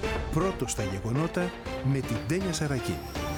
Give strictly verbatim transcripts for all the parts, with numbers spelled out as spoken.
Πρώτος στα γεγονότα με την Τένια Σαρακή.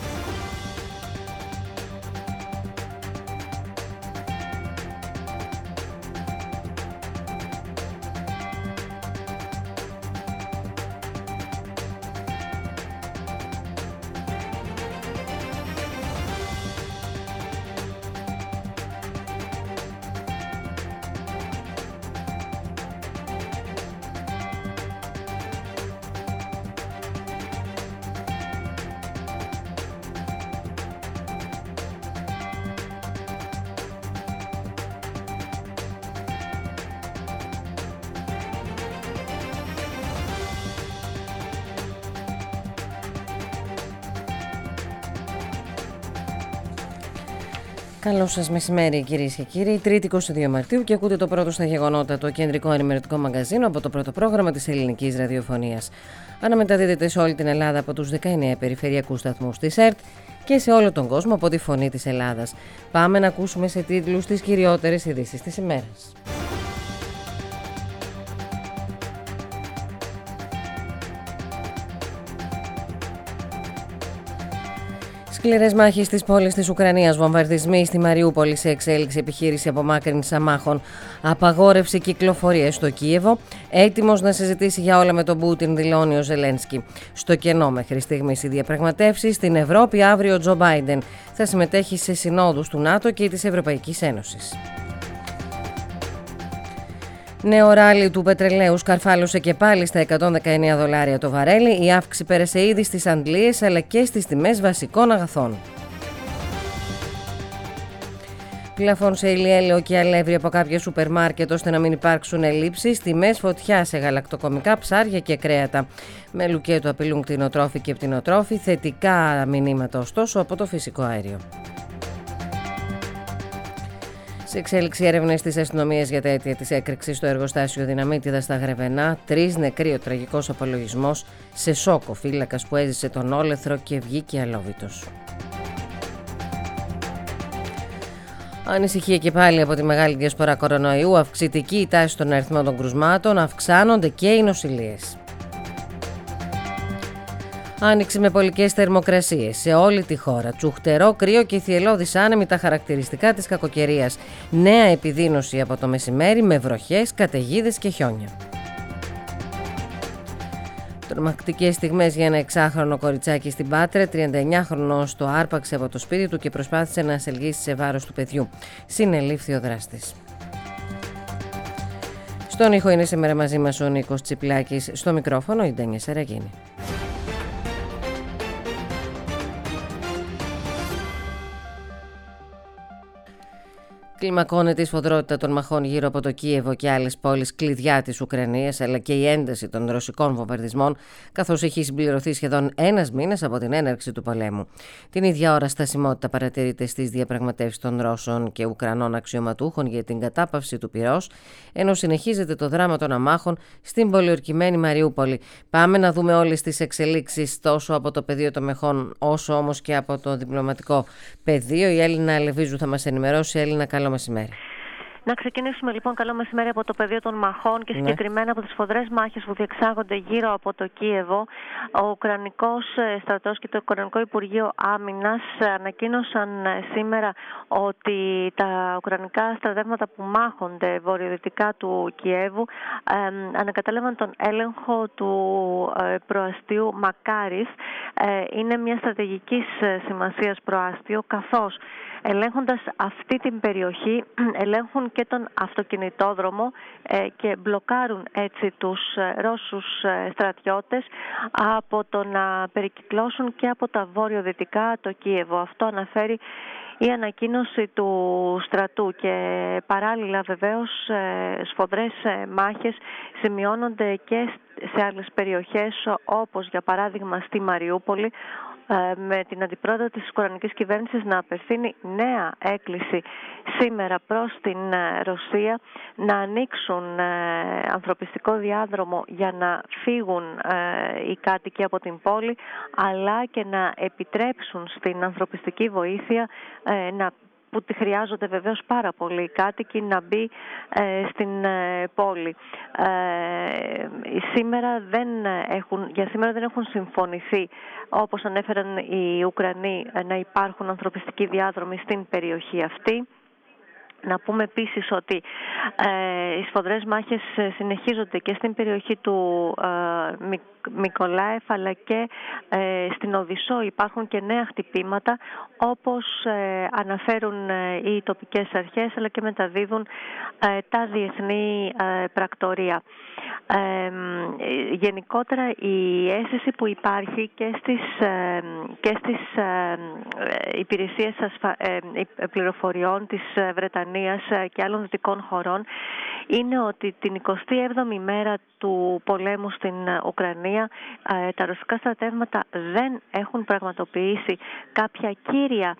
Καλό σας μεσημέρι, κυρίες και κύριοι. Τρίτη εικοστή δεύτερη Μαρτίου και ακούτε το πρώτο στα γεγονότα, το κεντρικό ενημερωτικό μαγκαζίνο από το πρώτο πρόγραμμα της ελληνικής ραδιοφωνίας. Αναμεταδίδεται σε όλη την Ελλάδα από τους δεκαεννέα περιφερειακούς σταθμούς της ΕΡΤ και σε όλο τον κόσμο από τη Φωνή της Ελλάδας. Πάμε να ακούσουμε σε τίτλους τις κυριότερες ειδήσεις της ημέρας. Σκληρές μάχες στις πόλεις της Ουκρανίας, βομβαρδισμοί στη Μαριούπολη σε εξέλιξη, επιχείρηση απομάκρυνσης αμάχων, απαγόρευση κυκλοφορίας στο Κίεβο, έτοιμος να συζητήσει για όλα με τον Πούτιν, δηλώνει ο Ζελένσκι. Στο κενό μέχρι στιγμής οι διαπραγματεύσεις στην Ευρώπη, αύριο ο Τζο Μπάιντεν θα συμμετέχει σε συνόδους του ΝΑΤΟ και της Ευρωπαϊκής Ένωσης. Νέο ράλι του πετρελαίου σκαρφάλωσε και πάλι στα εκατόν δεκαεννέα δολάρια το βαρέλι. Η αύξηση πέρασε ήδη στις αντλίες αλλά και στις τιμές βασικών αγαθών. Πλαφών σε ηλιέλαιο και αλεύρι από κάποια σούπερ μάρκετ ώστε να μην υπάρξουν ελλείψεις. Τιμές φωτιά σε γαλακτοκομικά, ψάρια και κρέατα. Με λουκέτο απειλούν κτηνοτρόφοι και πτηνοτρόφοι. Θετικά μηνύματα ωστόσο από το φυσικό αέριο. Σε εξέλιξη έρευνες της αστυνομίας για τα αίτια της έκρηξης στο εργοστάσιο Δυναμίτιδα στα Γρεβενά, τρεις νεκροί, ο τραγικός απολογισμός, σε σόκο φύλακας που έζησε τον όλεθρο και βγήκε αλόβητος. Ανησυχία και πάλι από τη μεγάλη διασπορά κορονοϊού, αυξητική η τάση των αριθμών των κρουσμάτων, αυξάνονται και οι νοσηλίες. Άνοιξη με πολικές θερμοκρασίες σε όλη τη χώρα. Τσουχτερό, κρύο και θυελλώδης άνεμοι τα χαρακτηριστικά της κακοκαιρίας. Νέα επιδείνωση από το μεσημέρι με βροχές, καταιγίδες και χιόνια. Τρομακτικές στιγμές για ένα εξάχρονο κοριτσάκι στην Πάτρα. τριάντα εννέα χρονός το άρπαξε από το σπίτι του και προσπάθησε να ασελγίσει σε βάρος του παιδιού. Συνελήφθη ο δράστης. Στον ήχο είναι σήμερα μαζί μας ο Νίκος Τσιπλάκης. Στο μικρόφωνο η Τένια Σαρακή. Κλιμακώνεται η σφοδρότητα των μαχών γύρω από το Κίεβο και άλλες πόλεις κλειδιά της Ουκρανίας, αλλά και η ένταση των ρωσικών βομβαρδισμών, καθώς έχει συμπληρωθεί σχεδόν ένας μήνας από την έναρξη του πολέμου. Την ίδια ώρα, στασιμότητα παρατηρείται στις διαπραγματεύσεις των Ρώσων και Ουκρανών αξιωματούχων για την κατάπαυση του πυρός, ενώ συνεχίζεται το δράμα των αμάχων στην πολιορκημένη Μαριούπολη. Πάμε να δούμε όλες τις εξελίξεις τόσο από το πεδίο των μεχών, όσο όμως και από το διπλωματικό πεδίο. Η Έλληνα Λεβίζου θα μας ενημερώσει. Έλληνα, καλό μεσημέρι. Να ξεκινήσουμε λοιπόν, καλό μεσημέρι, από το πεδίο των μαχών και συγκεκριμένα ναι. από τις σφοδρές μάχες που διεξάγονται γύρω από το Κίεβο. Ο Ουκρανικός στρατός και το Ουκρανικό Υπουργείο Άμυνας ανακοίνωσαν σήμερα ότι τα ουκρανικά στρατεύματα που μάχονται βορειοδυτικά του Κιέβου ε, ανακατέλαβαν τον έλεγχο του ε, προαστίου Μακάρις. Ε, είναι μια στρατηγικής σημασίας προάστιο, καθώς ελέγχοντας αυτή την περιοχή ελέγχουν και τον αυτοκινητόδρομο ε, και μπλοκάρουν έτσι τους ε, Ρώσους ε, στρατιώτες από το να περικυκλώσουν και από τα βόρειο-δυτικά το Κίεβο. Αυτό αναφέρει η ανακοίνωση του στρατού και παράλληλα βεβαίως ε, σφοδρές ε, μάχες σημειώνονται και σε άλλες περιοχές, όπως για παράδειγμα στη Μαριούπολη, με την αντιπρόεδρο της Ουκρανικής κυβέρνησης να απευθύνει νέα έκκληση σήμερα προς την Ρωσία να ανοίξουν ανθρωπιστικό διάδρομο για να φύγουν οι κάτοικοι από την πόλη, αλλά και να επιτρέψουν στην ανθρωπιστική βοήθεια να που τη χρειάζονται βεβαίως πάρα πολύ οι κάτοικοι, να μπει στην πόλη. Σήμερα δεν έχουν, για σήμερα δεν έχουν συμφωνηθεί, όπως ανέφεραν οι Ουκρανοί, να υπάρχουν ανθρωπιστικοί διάδρομοι στην περιοχή αυτή. Να πούμε επίσης ότι ε, οι σφοδρές μάχες συνεχίζονται και στην περιοχή του ε, Μικ, Μικολάεφ, αλλά και ε, στην Οδυσσό υπάρχουν και νέα χτυπήματα, όπως ε, αναφέρουν ε, οι τοπικές αρχές, αλλά και μεταδίδουν ε, τα διεθνή ε, πρακτορία. Ε, γενικότερα η αίσθηση που υπάρχει και στις, ε, και στις ε, υπηρεσίες ασφα... ε, πληροφοριών της Βρετανίας και άλλων δυτικών χωρών είναι ότι την εικοστή έβδομη μέρα του πολέμου στην Ουκρανία τα ρωσικά στρατεύματα δεν έχουν πραγματοποιήσει κάποια κύρια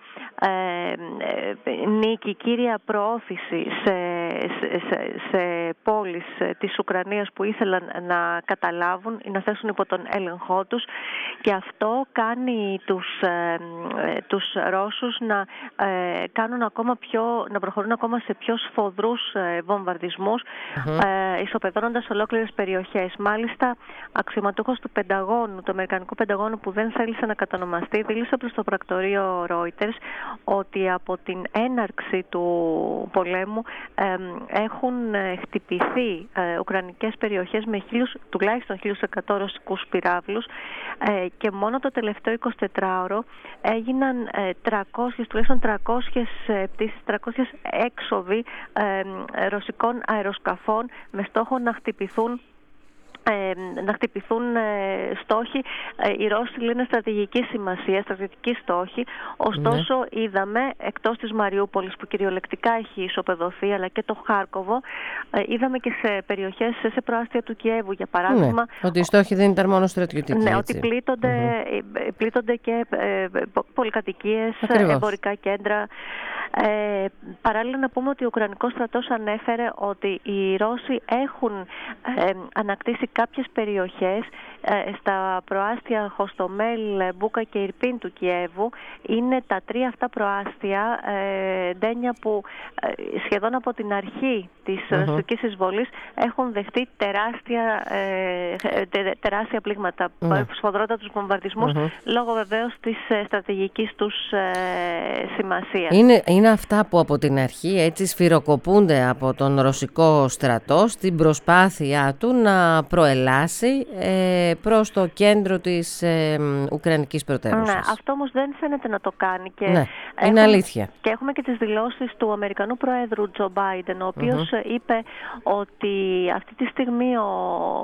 ε, νίκη, κύρια προώθηση σε, σε, σε πόλεις της Ουκρανίας που ήθελαν να καταλάβουν ή να θέσουν υπό τον έλεγχό τους, και αυτό κάνει τους, ε, τους Ρώσους να ε, κάνουν ακόμα πιο, να προχωρούν ακόμα σε πιο σφοδρούς ε, βομβαρδισμούς, mm-hmm. ε, ισοπεδώνοντας ολόκληρες περιοχές. Μάλιστα, αξιωματούχος του Πενταγώνου, του Αμερικανικού Πενταγώνου, που δεν θέλησε να κατονομαστεί, δήλωσε προς το πρακτορείο Reuters ότι από την έναρξη του πολέμου ε, έχουν χτυπηθεί ε, ουκρανικές περιοχές με χίλιους, τουλάχιστον χίλιους εκατό ρωσικούς πυράβλους, ε, και μόνο το τελευταίο εικοσιτετράωρο έγιναν ε, τριακόσιες, τουλάχιστον τριακόσιες πτήσεις, τριακόσιες έξοδοι ε, ρωσικών αεροσκαφών με στόχο να χτυπηθούν Ε, να χτυπηθούν ε, στόχοι. Ε, οι Ρώσοι λένε στρατηγική σημασία, στρατηγική στόχη. Ωστόσο, ναι. είδαμε εκτός της Μαριούπολης, που κυριολεκτικά έχει ισοπεδωθεί, αλλά και το Χάρκοβο, ε, είδαμε και σε περιοχές, σε προάστια του Κιέβου, για παράδειγμα. Ναι, ότι οι στόχοι δεν ήταν μόνο στρατιωτικοί. Ναι, έτσι. ότι πλήττονται, mm-hmm. πλήττονται και ε, πολυκατοικίες, εμπορικά κέντρα. Ε, παράλληλα, να πούμε ότι ο Ουκρανικός στρατός ανέφερε ότι οι Ρώσοι έχουν ε, ανακτήσει κάποιες περιοχές ε, στα προάστια Χοστομέλ, Μπούκα και Ιρπίν του Κιέβου. Είναι τα τρία αυτά προάστια ε, ντένια που ε, σχεδόν από την αρχή της mm-hmm. ρωσικής εισβολής έχουν δεχτεί τεράστια, ε, τε, τεράστια πλήγματα, mm-hmm. σφοδρότατους βομβαρδισμούς, mm-hmm. λόγω βεβαίως της ε, στρατηγικής τους ε, σημασίας. Είναι, είναι αυτά που από την αρχή έτσι σφυροκοπούνται από τον ρωσικό στρατό στην προσπάθειά του να προελάσει ε, προς το κέντρο της ε, Ουκρανικής πρωτεύουσας. Ναι, αυτό όμως δεν φαίνεται να το κάνει. Και ναι, έχουμε, είναι αλήθεια. Και έχουμε και τις δηλώσεις του Αμερικανού Προέδρου Τζο Μπάιντεν, ο οποίος mm-hmm. είπε ότι αυτή τη στιγμή ο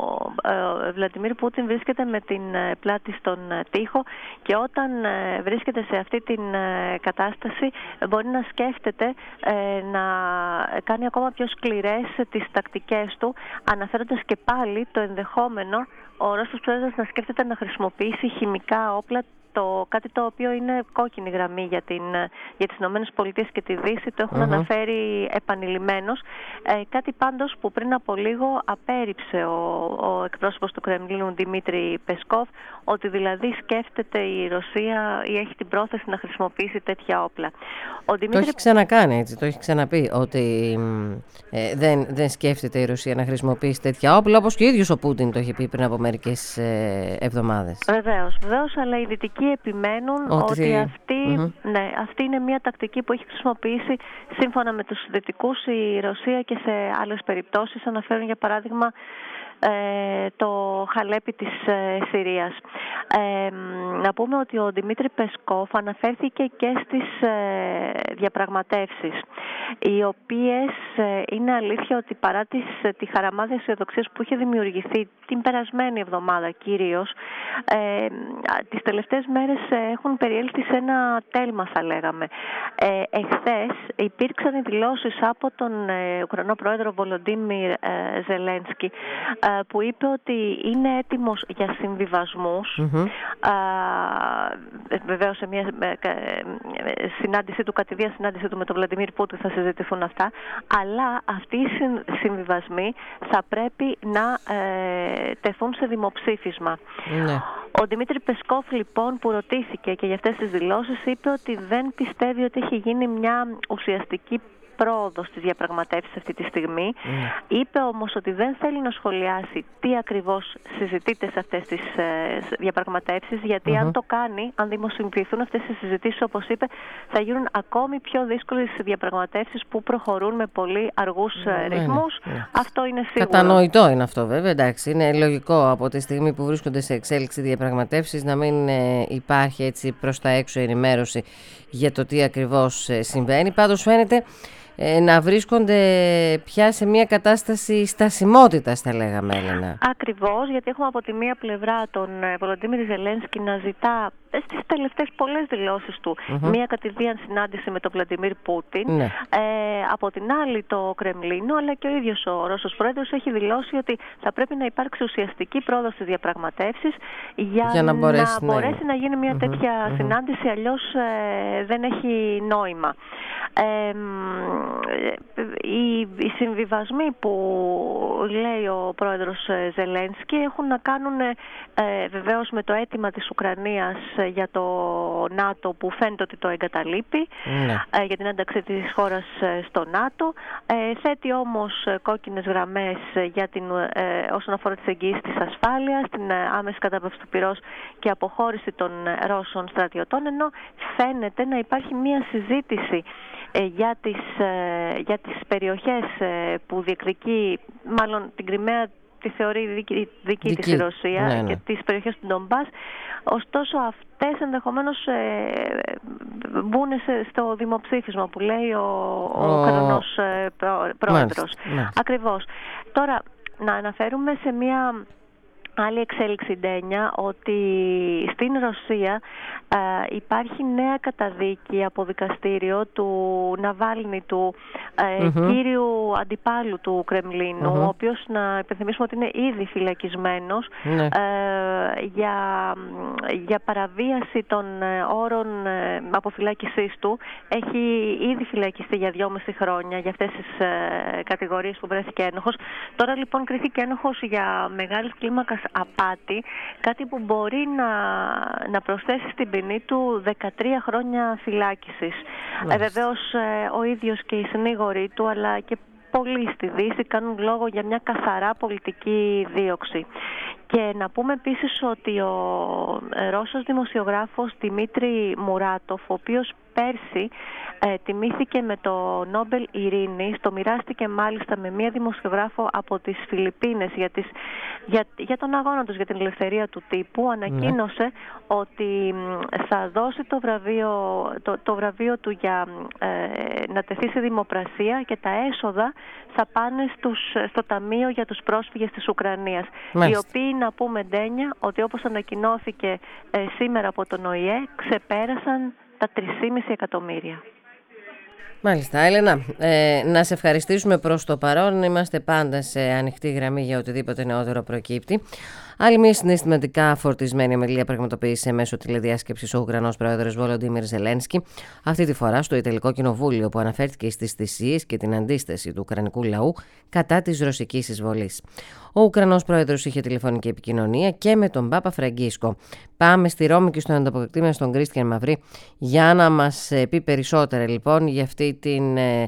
ε, Βλαντιμίρ Πούτιν βρίσκεται με την πλάτη στον τοίχο, και όταν ε, βρίσκεται σε αυτή την ε, κατάσταση μπορεί να σκέφτεται ε, να κάνει ακόμα πιο σκληρές τις τακτικές του, αναφέροντας και πάλι το ενδεχόμενο ο Ρώσος πρόεδρος να σκέφτεται να χρησιμοποιήσει χημικά όπλα, το, κάτι το οποίο είναι κόκκινη γραμμή για, την, για τις Ηνωμένες Πολιτείες και τη Δύση, το έχουν mm-hmm. αναφέρει επανειλημμένως. Ε, κάτι πάντως που πριν από λίγο απέρριψε ο, ο εκπρόσωπος του Κρεμλίνου Δημήτρη Πεσκόφ, ότι δηλαδή σκέφτεται η Ρωσία ή έχει την πρόθεση να χρησιμοποιήσει τέτοια όπλα. Ο Δημήτρη... Το έχει ξανακάνει έτσι, το έχει ξαναπεί ότι ε, δεν, δεν σκέφτεται η Ρωσία να χρησιμοποιήσει τέτοια όπλα, όπως και ο ίδιος ο Πούτιν το είχε πει πριν από μερικές ε, εβδομάδες. Βεβαίως, βεβαίως, αλλά οι Δυτικοί επιμένουν ότι, ότι αυτή, mm-hmm. ναι, αυτή είναι μια τακτική που έχει χρησιμοποιήσει σύμφωνα με τους Δυτικούς η Ρωσία και σε άλλες περιπτώσεις. Αναφέρουν για παράδειγμα το Χαλέπι της Συρίας. Ε, να πούμε ότι ο Δημήτρη Πεσκόφ αναφέρθηκε και στις ε, διαπραγματεύσεις, οι οποίες ε, είναι αλήθεια ότι παρά τις, τη χαραμάδα αισιοδοξίας που είχε δημιουργηθεί την περασμένη εβδομάδα κυρίως, ε, τις τελευταίες μέρες έχουν περιέλθει σε ένα τέλμα, θα λέγαμε. Ε, εχθές υπήρξαν οι δηλώσεις από τον ε, Ουκρανό πρόεδρο Βολοντίμιρ ε, Ζελένσκι, ε, που είπε ότι είναι έτοιμος για συμβιβασμούς. Mm-hmm. Ε, βεβαίως σε μια ε, συνάντησή του, κατηδία συνάντησή του με τον Βλαντιμίρ Πούτιν θα συζητηθούν αυτά, αλλά αυτοί οι συμβιβασμοί θα πρέπει να ε, τεθούν σε δημοψήφισμα. Mm-hmm. Ο Δημήτρη Πεσκόφ, λοιπόν, που ρωτήθηκε και για αυτές τις δηλώσεις, είπε ότι δεν πιστεύει ότι έχει γίνει μια ουσιαστική πρόοδο στις διαπραγματεύσεις αυτή τη στιγμή. Mm. Είπε όμως ότι δεν θέλει να σχολιάσει τι ακριβώς συζητείται σε αυτές τις ε, διαπραγματεύσεις, γιατί mm-hmm. αν το κάνει, αν δημοσιοποιηθούν αυτές τις συζητήσεις, όπως είπε, θα γίνουν ακόμη πιο δύσκολες οι διαπραγματεύσεις που προχωρούν με πολύ αργούς mm, ρυθμούς. Mm. Αυτό είναι σίγουρο. Κατανοητό είναι αυτό, βέβαια. Εντάξει, είναι λογικό από τη στιγμή που βρίσκονται σε εξέλιξη διαπραγματεύσεις να μην ε, υπάρχει έτσι προς τα έξω ενημέρωση για το τι ακριβώς ε, συμβαίνει. Πάντως φαίνεται να βρίσκονται πια σε μια κατάσταση στασιμότητας, θα λέγαμε, Έλενα. Ακριβώς, γιατί έχουμε από τη μία πλευρά τον Βολοντίμιρ Ζελένσκι να ζητά στις τελευταίες πολλές δηλώσεις του mm-hmm. μια κατηδίαν συνάντηση με τον Βλαντιμίρ Πούτιν. Ναι. Ε, από την άλλη το Κρεμλίνο, αλλά και ο ίδιος ο Ρώσος πρόεδρος έχει δηλώσει ότι θα πρέπει να υπάρξει ουσιαστική πρόοδος στις διαπραγματεύσεις για, για να μπορέσει να, μπορέσει να γίνει μια mm-hmm. τέτοια mm-hmm. συνάντηση, αλλιώς ε, δεν έχει νόημα. Ε, οι, οι συμβιβασμοί που λέει ο πρόεδρος Ζελένσκι έχουν να κάνουν ε, βεβαίως με το αίτημα της Ουκρανίας για το ΝΑΤΟ, που φαίνεται ότι το εγκαταλείπει, ναι. ε, για την ένταξη της χώρας στο ΝΑΤΟ. Ε, θέτει όμως κόκκινες γραμμές για την, ε, όσον αφορά τις εγγυήσεις της ασφάλειας, την άμεση κατάπαυση του πυρός και αποχώρηση των Ρώσων στρατιωτών, ενώ φαίνεται να υπάρχει μια συζήτηση για τις, για τις περιοχές που διεκδικεί, μάλλον την Κριμαία τη θεωρεί δική, δική, δική. της η Ρωσία, ναι, ναι. και τις περιοχές του Ντομπάς. Ωστόσο αυτές ενδεχομένως ε, μπουν σε, στο δημοψήφισμα που λέει ο, ο, ο Ουκρανός ε, πρόεδρος. Ναι. Ακριβώς. Τώρα να αναφέρουμε σε μια άλλη εξέλιξη, Ντένια, ότι στην Ρωσία ε, υπάρχει νέα καταδίκη από δικαστήριο του Ναβάλνη, του ε, mm-hmm. κύριου αντιπάλου του Κρεμλίνου, mm-hmm. ο οποίος, να υπενθυμίσουμε ότι είναι ήδη φυλακισμένος mm-hmm. ε, για, για παραβίαση των όρων ε, αποφυλάκησής του. Έχει ήδη φυλακιστεί για δυόμιση χρόνια για αυτές τις ε, κατηγορίες που βρέθηκε ένοχος. Τώρα λοιπόν κρίθηκε ένοχος για μεγάλης κλίμακας απάτη, κάτι που μπορεί να, να προσθέσει στην ποινή του δεκατρία χρόνια φυλάκισης. Ε, βεβαίως ε, ο ίδιος και οι συνήγοροι του, αλλά και πολλοί στη Δύση, κάνουν λόγο για μια καθαρά πολιτική δίωξη. Και να πούμε επίσης ότι ο Ρώσος δημοσιογράφος Δημήτρη Μουράτοφ, ο οποίος πέρσι ε, τιμήθηκε με το Νόμπελ Ειρήνης, το μοιράστηκε μάλιστα με μία δημοσιογράφο από τις Φιλιππίνες για, τις, για, για τον αγώνα τους για την ελευθερία του τύπου, ανακοίνωσε ναι. ότι θα δώσει το βραβείο, το, το βραβείο του για ε, να τεθεί σε δημοπρασία, και τα έσοδα θα πάνε στους, στο Ταμείο για τους πρόσφυγες της Ουκρανίας. Μάλιστα. Οι οποίοι, να πούμε, Ντένια, ότι όπως ανακοινώθηκε ε, σήμερα από τον Ο Η Ε, ξεπέρασαν τα τρία κόμμα πέντε εκατομμύρια. Μάλιστα, Έλενα, ε, να σε ευχαριστήσουμε προς το παρόν. Είμαστε πάντα σε ανοιχτή γραμμή για οτιδήποτε νεότερο προκύπτει. Άλλη μια συναισθηματικά φορτισμένη ομιλία πραγματοποίησε μέσω τηλεδιάσκεψης ο Ουκρανός πρόεδρος Βολοντίμιρ Ζελένσκι, αυτή τη φορά στο Ιταλικό Κοινοβούλιο, που αναφέρθηκε στις θυσίες και την αντίσταση του Ουκρανικού λαού κατά της ρωσικής εισβολής. Ο Ουκρανός πρόεδρος είχε τηλεφωνική επικοινωνία και με τον Πάπα Φραγκίσκο. Πάμε στη Ρώμη και στον ανταποκριτή μας, τον Κρίστιαν Μαυρή, για να μας πει περισσότερα λοιπόν για αυτή την ε,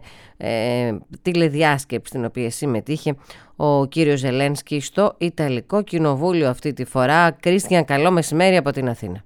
ε, τηλεδιάσκεψη στην οποία συμμετείχε ο κύριος Ζελένσκι στο Ιταλικό Κοινοβούλιο αυτή τη φορά. Κρίστιαν, καλό μεσημέρι από την Αθήνα.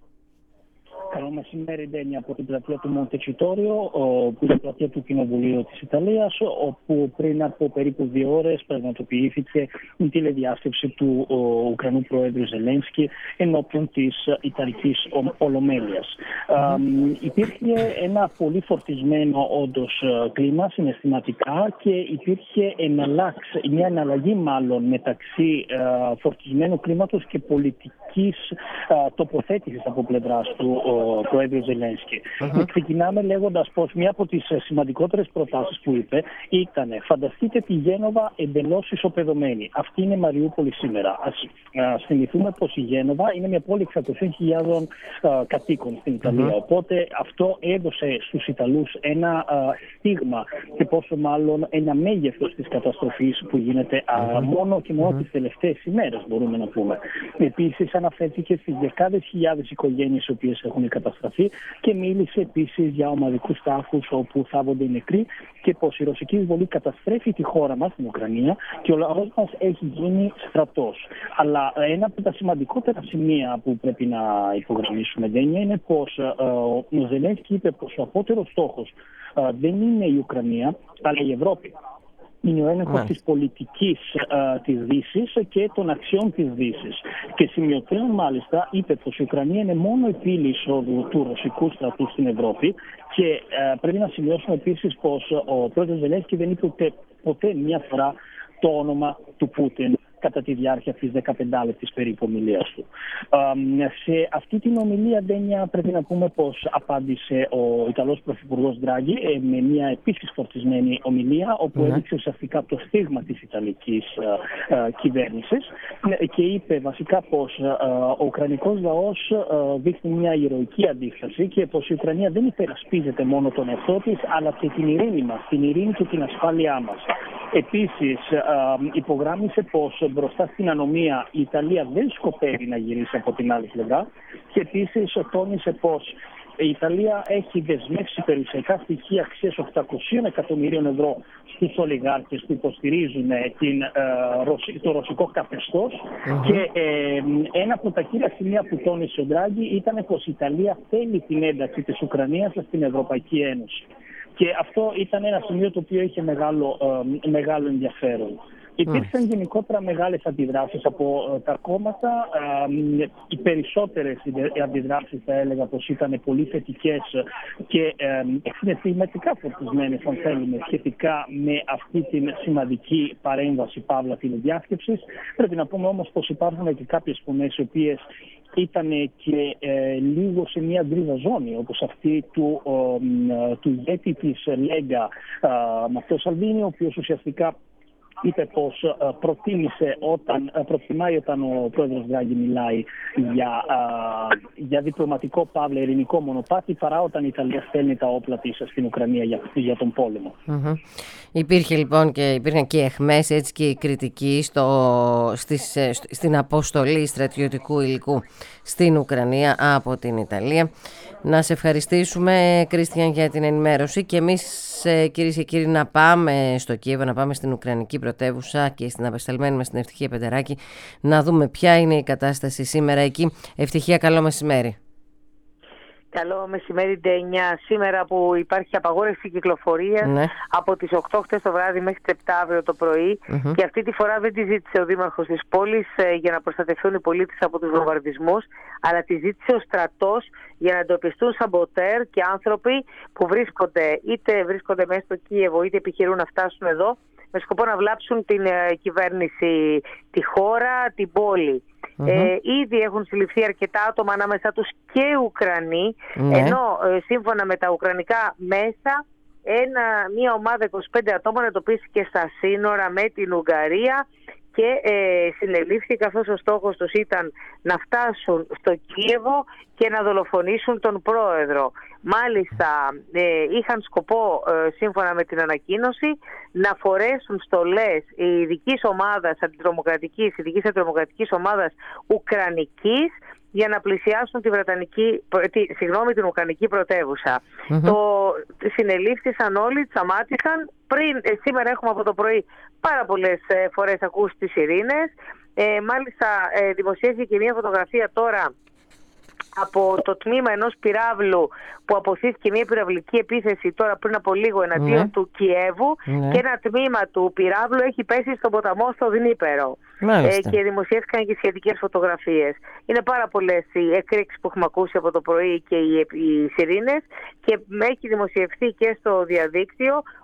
Καλό μεσημέρι, Ντένια, από την πλατεία του Μοντετσιτόριο, την πλατεία του Κοινοβουλίου της Ιταλίας, όπου πριν από περίπου δύο ώρες πραγματοποιήθηκε η τηλεδιάσκεψη του ο, Ουκρανού Πρόεδρου Ζελένσκι ενώπιον της Ιταλικής Ολομέλειας. Mm-hmm. υπήρχε ένα πολύ φορτισμένο όντως κλίμα συναισθηματικά, και υπήρχε εναλλάξ, μια εναλλαγή μάλλον μεταξύ α, φορτισμένου κλίματος και πολιτικής α, τοποθέτησης από πλευράς του Προέδρου Ζελένσκι. Uh-huh. Ξεκινάμε λέγοντας πως μία από τις σημαντικότερες προτάσεις που είπε ήταν: φανταστείτε τη Γένοβα εντελώς ισοπεδωμένη. Αυτή είναι Μαριούπολη σήμερα. Ας, ας θυμηθούμε πως η Γένοβα είναι μια πόλη εξακόσιες χιλιάδες κατοίκων στην Ιταλία. Uh-huh. Οπότε αυτό έδωσε στους Ιταλούς ένα α, στίγμα και πόσο μάλλον ένα μέγεθος της καταστροφής που γίνεται α, μόνο και μόνο uh-huh. τις τελευταίες ημέρες, μπορούμε να πούμε. Επίσης αναφέρθηκε στις δεκάδες χιλιάδες οικογένειες οι οποίες έχουν καταστραφεί και μίλησε επίσης για ομαδικούς τάφους όπου θάβονται οι νεκροί και πως η ρωσική εισβολή καταστρέφει τη χώρα μας, την Ουκρανία, και ο λαός μας έχει γίνει στρατός. Αλλά ένα από τα σημαντικότερα σημεία που πρέπει να υπογραμμίσουμε, Ντένια, είναι πως ε, ο Ζελένσκι είπε πως ο απότερος στόχος ε, δεν είναι η Ουκρανία, αλλά η Ευρώπη. Είναι ο έλεγχος της πολιτικής α, της Δύσης και των αξιών της Δύσης. Και σημειωτέων μάλιστα είπε πως η Ουκρανία είναι μόνο η πύλη εισόδου του ρωσικού στρατού στην Ευρώπη και α, πρέπει να σημειώσουμε επίσης πως ο πρόεδρος Ζελένσκι δεν είπε ποτέ, ποτέ μία φορά το όνομα του Πούτιν κατά τη διάρκεια της δεκαπεντάλεπτης περίπου ομιλίας του. Σε αυτή την ομιλία, Ντένια, πρέπει να πούμε πως απάντησε ο Ιταλός Πρωθυπουργός Ντράγκη με μια επίσης φορτισμένη ομιλία, όπου mm-hmm. έδειξε ουσιαστικά το στίγμα της Ιταλικής α, α, κυβέρνησης και είπε βασικά πως α, ο Ουκρανικός λαός α, δείχνει μια ηρωική αντίσταση και πως η Ουκρανία δεν υπερασπίζεται μόνο τον εαυτό της, αλλά και την ειρήνη μας, την ειρήνη και την ασφάλειά μας. Επίσης, α, υπογράμμισε πως μπροστά στην ανομία η Ιταλία δεν σκοπεύει να γυρίσει από την άλλη πλευρά και επίσης τόνισε πως η Ιταλία έχει δεσμεύσει περιουσιακά στοιχεία αξίας οκτακόσια εκατομμυρίων ευρώ στους ολιγάρχες που υποστηρίζουν την, ε, το ρωσικό καθεστώς mm-hmm. και ε, ένα από τα κύρια σημεία που τόνισε ο Ντράγκη ήταν πως η Ιταλία θέλει την ένταξη της Ουκρανίας στην Ευρωπαϊκή Ένωση. Και αυτό ήταν ένα σημείο το οποίο είχε μεγάλο, ε, μεγάλο ενδιαφέρον. Υπήρξαν mm. γενικότερα μεγάλες αντιδράσεις από ε, τα κόμματα. Ε, οι περισσότερες αντιδράσεις θα έλεγα πως ήταν πολύ θετικές και ε, συναισθηματικά φορτισμένες, αν θέλουμε, σχετικά με αυτή την σημαντική παρέμβαση παύλα τηλεδιάσκεψης. Πρέπει να πούμε όμως πως υπάρχουν και κάποιες φωνές οι οποίες ήταν και ε, λίγο σε μια γκρίζα ζώνη, όπως αυτή του, ε, του ηγέτη της Λέγκα, ε, Ματέο Σαλβίνι, ο οποίος ουσιαστικά είπε πως uh, προτίμησε όταν, uh, προτιμάει όταν ο πρόεδρος Ντράγκη μιλάει για, uh, για διπλωματικό παύλα ειρηνικό μονοπάτι παρά όταν η Ιταλία στέλνει τα όπλα της στην Ουκρανία για, για τον πόλεμο. Mm-hmm. Υπήρχε λοιπόν και υπήρχαν και αιχμές, έτσι και η κριτική στο, στις, στην αποστολή στρατιωτικού υλικού στην Ουκρανία από την Ιταλία. Να σε ευχαριστήσουμε, Κρίστιαν, για την ενημέρωση και εμείς, κυρίες και κύριοι, να πάμε στο Κίεβο, να πάμε στην Ουκρανική πρωτεύουσα και στην απεσταλμένη μας την Ευτυχία Πεντεράκη να δούμε ποια είναι η κατάσταση σήμερα εκεί. Ευτυχία, καλό μεσημέρι. Καλό μεσημέρι, Ντένια. Σήμερα που υπάρχει απαγόρευση κυκλοφορίας ναι. από τις οκτώ χτες το βράδυ μέχρι τις επτά αύριο το πρωί mm-hmm. και αυτή τη φορά δεν τη ζήτησε ο δήμαρχος της πόλης ε, για να προστατευτούν οι πολίτες από τους βομβαρδισμούς, αλλά τη ζήτησε ο στρατός για να εντοπιστούν σαμποτέρ και άνθρωποι που βρίσκονται είτε βρίσκονται μέσα στο Κίεβο είτε επιχειρούν να φτάσουν εδώ με σκοπό να βλάψουν την ε, κυβέρνηση, τη χώρα, την πόλη. Mm-hmm. Ε, ήδη έχουν συλληφθεί αρκετά άτομα, ανάμεσά τους και Ουκρανοί, mm-hmm. ενώ ε, σύμφωνα με τα ουκρανικά μέσα ένα, μια ομάδα είκοσι πέντε ατόμων εντοπίστηκε στα σύνορα με την Ουγγαρία και ε, συνελήφθη, καθώς ο στόχος τους ήταν να φτάσουν στο Κίεβο και να δολοφονήσουν τον πρόεδρο. Μάλιστα ε, είχαν σκοπό, ε, σύμφωνα με την ανακοίνωση, να φορέσουν στολές ειδικής ομάδας αντιτρομοκρατικής, ειδικής αντιτρομοκρατικής ομάδας ουκρανικής για να πλησιάσουν τη Βρετανική, τη, συγγνώμη, την Ουκρανική πρωτεύουσα. Mm-hmm. Το συνελήφθησαν όλοι, τσαμάτησαν. Πριν, ε, σήμερα έχουμε από το πρωί πάρα πολλές ε, φορές ακούσει τις σιρήνες. Ε, μάλιστα ε, δημοσιεύθηκε και μια φωτογραφία τώρα από το τμήμα ενός πυράβλου που αποθήθηκε μια πυραυλική επίθεση τώρα πριν από λίγο εναντίον mm. του Κιέβου mm. και ένα τμήμα του πυράβλου έχει πέσει στον ποταμό στο Δνίπερο ε, και δημοσιεύτηκαν και σχετικές φωτογραφίες. Είναι πάρα πολλές οι εκρήξεις που έχουμε ακούσει από το πρωί και οι, οι σιρήνες και έχει δημοσιευθεί και στο διαδίκτυο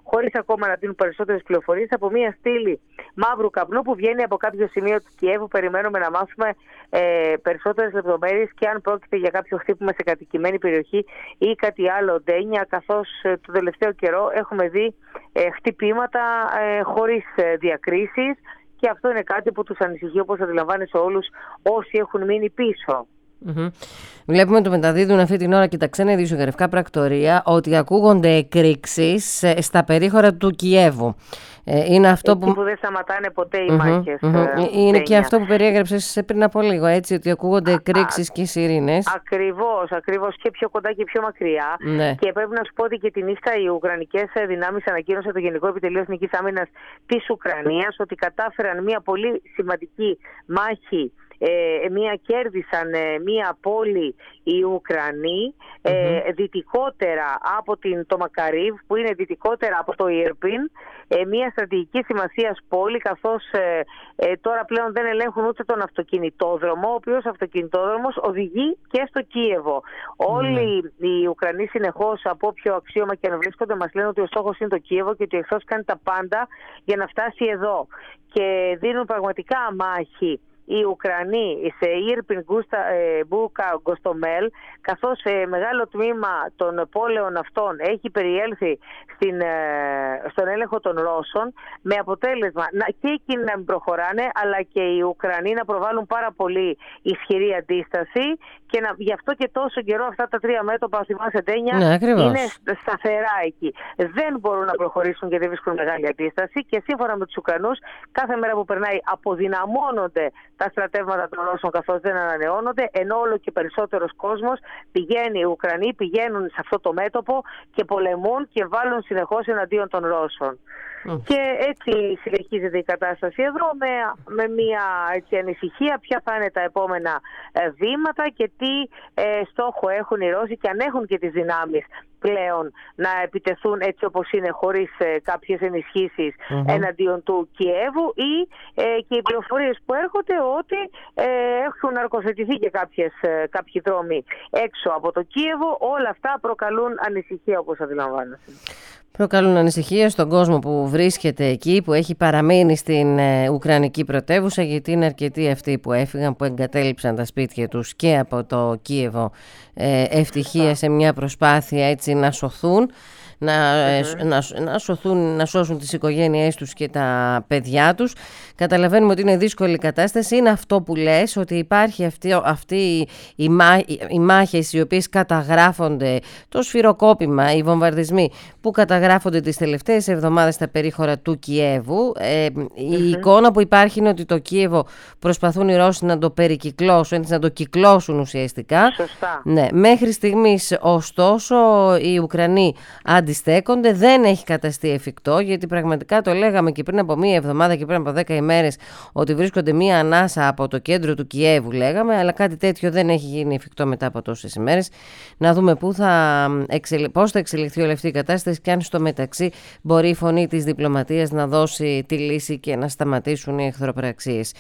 χωρίς ακόμα να δίνουν περισσότερες πληροφορίες, από μια στήλη μαύρου καπνού που βγαίνει από κάποιο σημείο του Κιέβου. Περιμένουμε να μάθουμε ε, περισσότερες λεπτομέρειες και αν πρόκειται για κάποιο χτύπημα σε κατοικημένη περιοχή ή κάτι άλλο, Ντένια, καθώς ε, το τελευταίο καιρό έχουμε δει ε, χτυπήματα ε, χωρίς ε, διακρίσεις, και αυτό είναι κάτι που τους ανησυχεί, όπως αντιλαμβάνεσαι όλους όσοι έχουν μείνει πίσω. Mm-hmm. Βλέπουμε ότι μεταδίδουν αυτή την ώρα και τα ξένα ειδησιογραφικά πρακτορία ότι ακούγονται εκρήξεις στα περίχωρα του Κιέβου. Είναι αυτό Εκεί που... που δεν σταματάνε ποτέ οι mm-hmm, μάχες. Mm-hmm. Είναι και αυτό που περιέγραψες πριν από λίγο, έτσι, ότι ακούγονται εκρήξεις και σιρήνες. Ακριβώς, ακριβώς, και πιο κοντά και πιο μακριά. Ναι. Και πρέπει να σου πω ότι και τη νύχτα οι Ουκρανικές δυνάμεις, ανακοίνωσε το Γενικό Επιτελείο Εθνικής Άμυνας της Ουκρανίας, ότι κατάφεραν μια πολύ σημαντική μάχη. Ε, μία κέρδισαν ε, μία πόλη οι Ουκρανοί ε, mm-hmm. δυτικότερα από την, το Μακαρίβ, που είναι δυτικότερα από το Ιρπίν, ε, μία στρατηγική σημασίας πόλη, καθώς ε, ε, τώρα πλέον δεν ελέγχουν ούτε τον αυτοκινητόδρομο, ο οποίος αυτοκινητόδρομος οδηγεί και στο Κίεβο. Mm-hmm. Όλοι οι Ουκρανοί συνεχώς, από όποιο αξίωμα και αν βρίσκονται, μας λένε ότι ο στόχος είναι το Κίεβο και ότι ο εχθρός κάνει τα πάντα για να φτάσει εδώ. Και δίνουν πραγματικά μάχη οι Ουκρανοί σε Ιρπιν, Μπούκα, Γκοστομέλ, καθώς ε, μεγάλο τμήμα των πόλεων αυτών έχει περιέλθει στην, ε, στον έλεγχο των Ρώσων, με αποτέλεσμα να, και εκείνοι να μην προχωράνε, αλλά και οι Ουκρανοί να προβάλλουν πάρα πολύ ισχυρή αντίσταση, και να, γι' αυτό και τόσο καιρό αυτά τα τρία μέτωπα, θυμάσαι, Ντένια, ναι, είναι σταθερά εκεί. Δεν μπορούν να προχωρήσουν γιατί βρίσκουν μεγάλη αντίσταση, και σύμφωνα με τους Ουκρανούς, κάθε μέρα που περνάει αποδυναμώνονται τα στρατεύματα των Ρώσων, καθώς δεν ανανεώνονται, ενώ όλο και περισσότερος κόσμος πηγαίνει, οι Ουκρανοί πηγαίνουν σε αυτό το μέτωπο και πολεμούν και βάλουν συνεχώς εναντίον των Ρώσων. Mm. Και έτσι συνεχίζεται η κατάσταση εδώ, με, με μια έτσι, ανησυχία ποια θα είναι τα επόμενα ε, βήματα και τι ε, στόχο έχουν οι Ρώσοι, και αν έχουν και τις δυνάμεις πλέον να επιτεθούν έτσι όπως είναι, χωρίς ε, κάποιες ενισχύσεις mm-hmm. εναντίον του Κιέβου, ή ε, και οι πληροφορίες που έρχονται ότι ε, έχουν αρκοθετηθεί και κάποιες, ε, κάποιοι δρόμοι έξω από το Κίεβο. Όλα αυτά προκαλούν ανησυχία, όπως αντιλαμβάνεσαι. Προκαλούν ανησυχία στον κόσμο που βρίσκεται εκεί, που έχει παραμείνει στην ε, Ουκρανική πρωτεύουσα, γιατί είναι αρκετοί αυτοί που έφυγαν, που εγκατέλειψαν τα σπίτια τους και από το Κίεβο, ε, ευτυχία, σε μια προσπάθεια έτσι να σωθούν. Να, mm-hmm. να, να, σωθούν, να σώσουν τις οικογένειές τους και τα παιδιά τους. Καταλαβαίνουμε ότι είναι δύσκολη η κατάσταση. Είναι αυτό που λες, ότι υπάρχει αυτή, αυτή οι, μά, οι μάχες οι οποίες καταγράφονται, το σφυροκόπημα, οι βομβαρδισμοί που καταγράφονται τις τελευταίες εβδομάδες στα περίχωρα του Κιέβου. Ε, mm-hmm. Η εικόνα που υπάρχει είναι ότι το Κίεβο προσπαθούν οι Ρώσοι να το περικυκλώσουν, να το κυκλώσουν ουσιαστικά. Σωστά. Ναι, μέχρι στιγμής ωστόσο οι Ουκρανοί αντιστέκονται, δεν έχει καταστεί εφικτό, γιατί πραγματικά το λέγαμε και πριν από μία εβδομάδα και πριν από δέκα ημέρες ότι βρίσκονται μία ανάσα από το κέντρο του Κιέβου, λέγαμε, αλλά κάτι τέτοιο δεν έχει γίνει εφικτό μετά από τόσες ημέρες. Να δούμε πού θα, πώς θα εξελιχθεί όλη αυτή η κατάσταση και αν στο μεταξύ μπορεί η φωνή της διπλωματίας να δώσει τη λύση και να σταματήσουν οι εχθροπραξίες.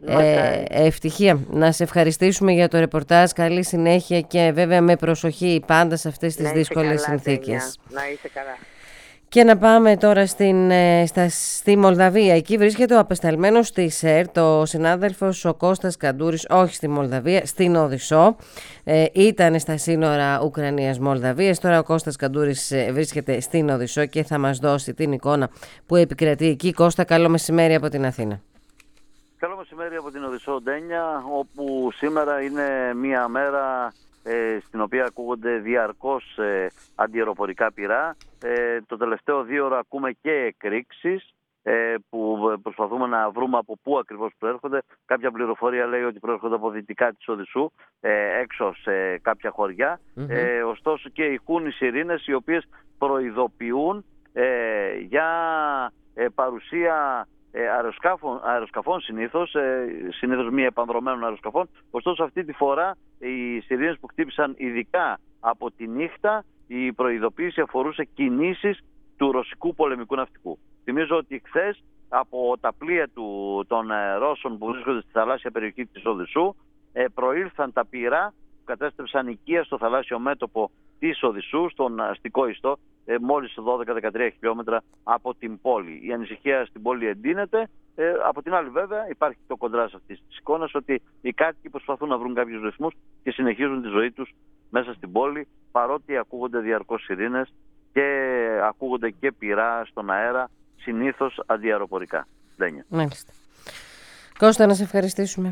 Ε, ευτυχία. Να σε ευχαριστήσουμε για το ρεπορτάζ. Καλή συνέχεια και βέβαια με προσοχή πάντα σε αυτές τις δύσκολες συνθήκες. Να είσαι καλά. Και να πάμε τώρα στην, στα, στη Μολδαβία. Εκεί βρίσκεται ο απεσταλμένος της ΕΡΤ, ο συνάδελφος ο Κώστας Καντούρης, όχι στη Μολδαβία, στην Οδυσσό. Ε, ήταν στα σύνορα Ουκρανίας-Μολδαβίας. Τώρα ο Κώστας Καντούρης βρίσκεται στην Οδυσσό και θα μας δώσει την εικόνα που επικρατεί εκεί. Κώστα, καλό μεσημέρι από την Αθήνα. Καλό μεσημέρι από την Οδυσσό, Ντένια, όπου σήμερα είναι μια μέρα ε, στην οποία ακούγονται διαρκώς ε, αντιαεροπορικά πυρά. Ε, το τελευταίο δύο ώρα ακούμε και εκρήξεις ε, που προσπαθούμε να βρούμε από πού ακριβώς προέρχονται. Κάποια πληροφορία λέει ότι προέρχονται από δυτικά της Οδυσσού, ε, έξω σε κάποια χωριά. Mm-hmm. Ε, ωστόσο και ηχούν οι σιρήνες, οι οποίες προειδοποιούν ε, για ε, παρουσία αεροσκάφων, αεροσκαφών συνήθως, συνήθως μη επανδρομένων αεροσκαφών. Ωστόσο αυτή τη φορά οι σιρήνες που χτύπησαν ειδικά από τη νύχτα, η προειδοποίηση αφορούσε κινήσεις του ρωσικού πολεμικού ναυτικού. Θυμίζω ότι χθες από τα πλοία του, των Ρώσων που βρίσκονται στη θαλάσσια περιοχή της Οδυσσού προήλθαν τα πυρά που κατέστρεψαν οικία στο θαλάσσιο μέτωπο της Οδυσσού, στον αστικό ιστό ε, μόλις δώδεκα με δεκατρία χιλιόμετρα από την πόλη. Η ανησυχία στην πόλη εντείνεται. Ε, από την άλλη, βέβαια, υπάρχει το κοντράστ αυτής της εικόνας ότι οι κάτοικοι προσπαθούν να βρουν κάποιους ρυθμούς και συνεχίζουν τη ζωή τους μέσα στην πόλη, παρότι ακούγονται διαρκώς σιρήνες και ακούγονται και πυρά στον αέρα, συνήθως αντιαεροπορικά. Ντένια. Μάλιστα. Κώστα, να σε ευχαριστήσουμε.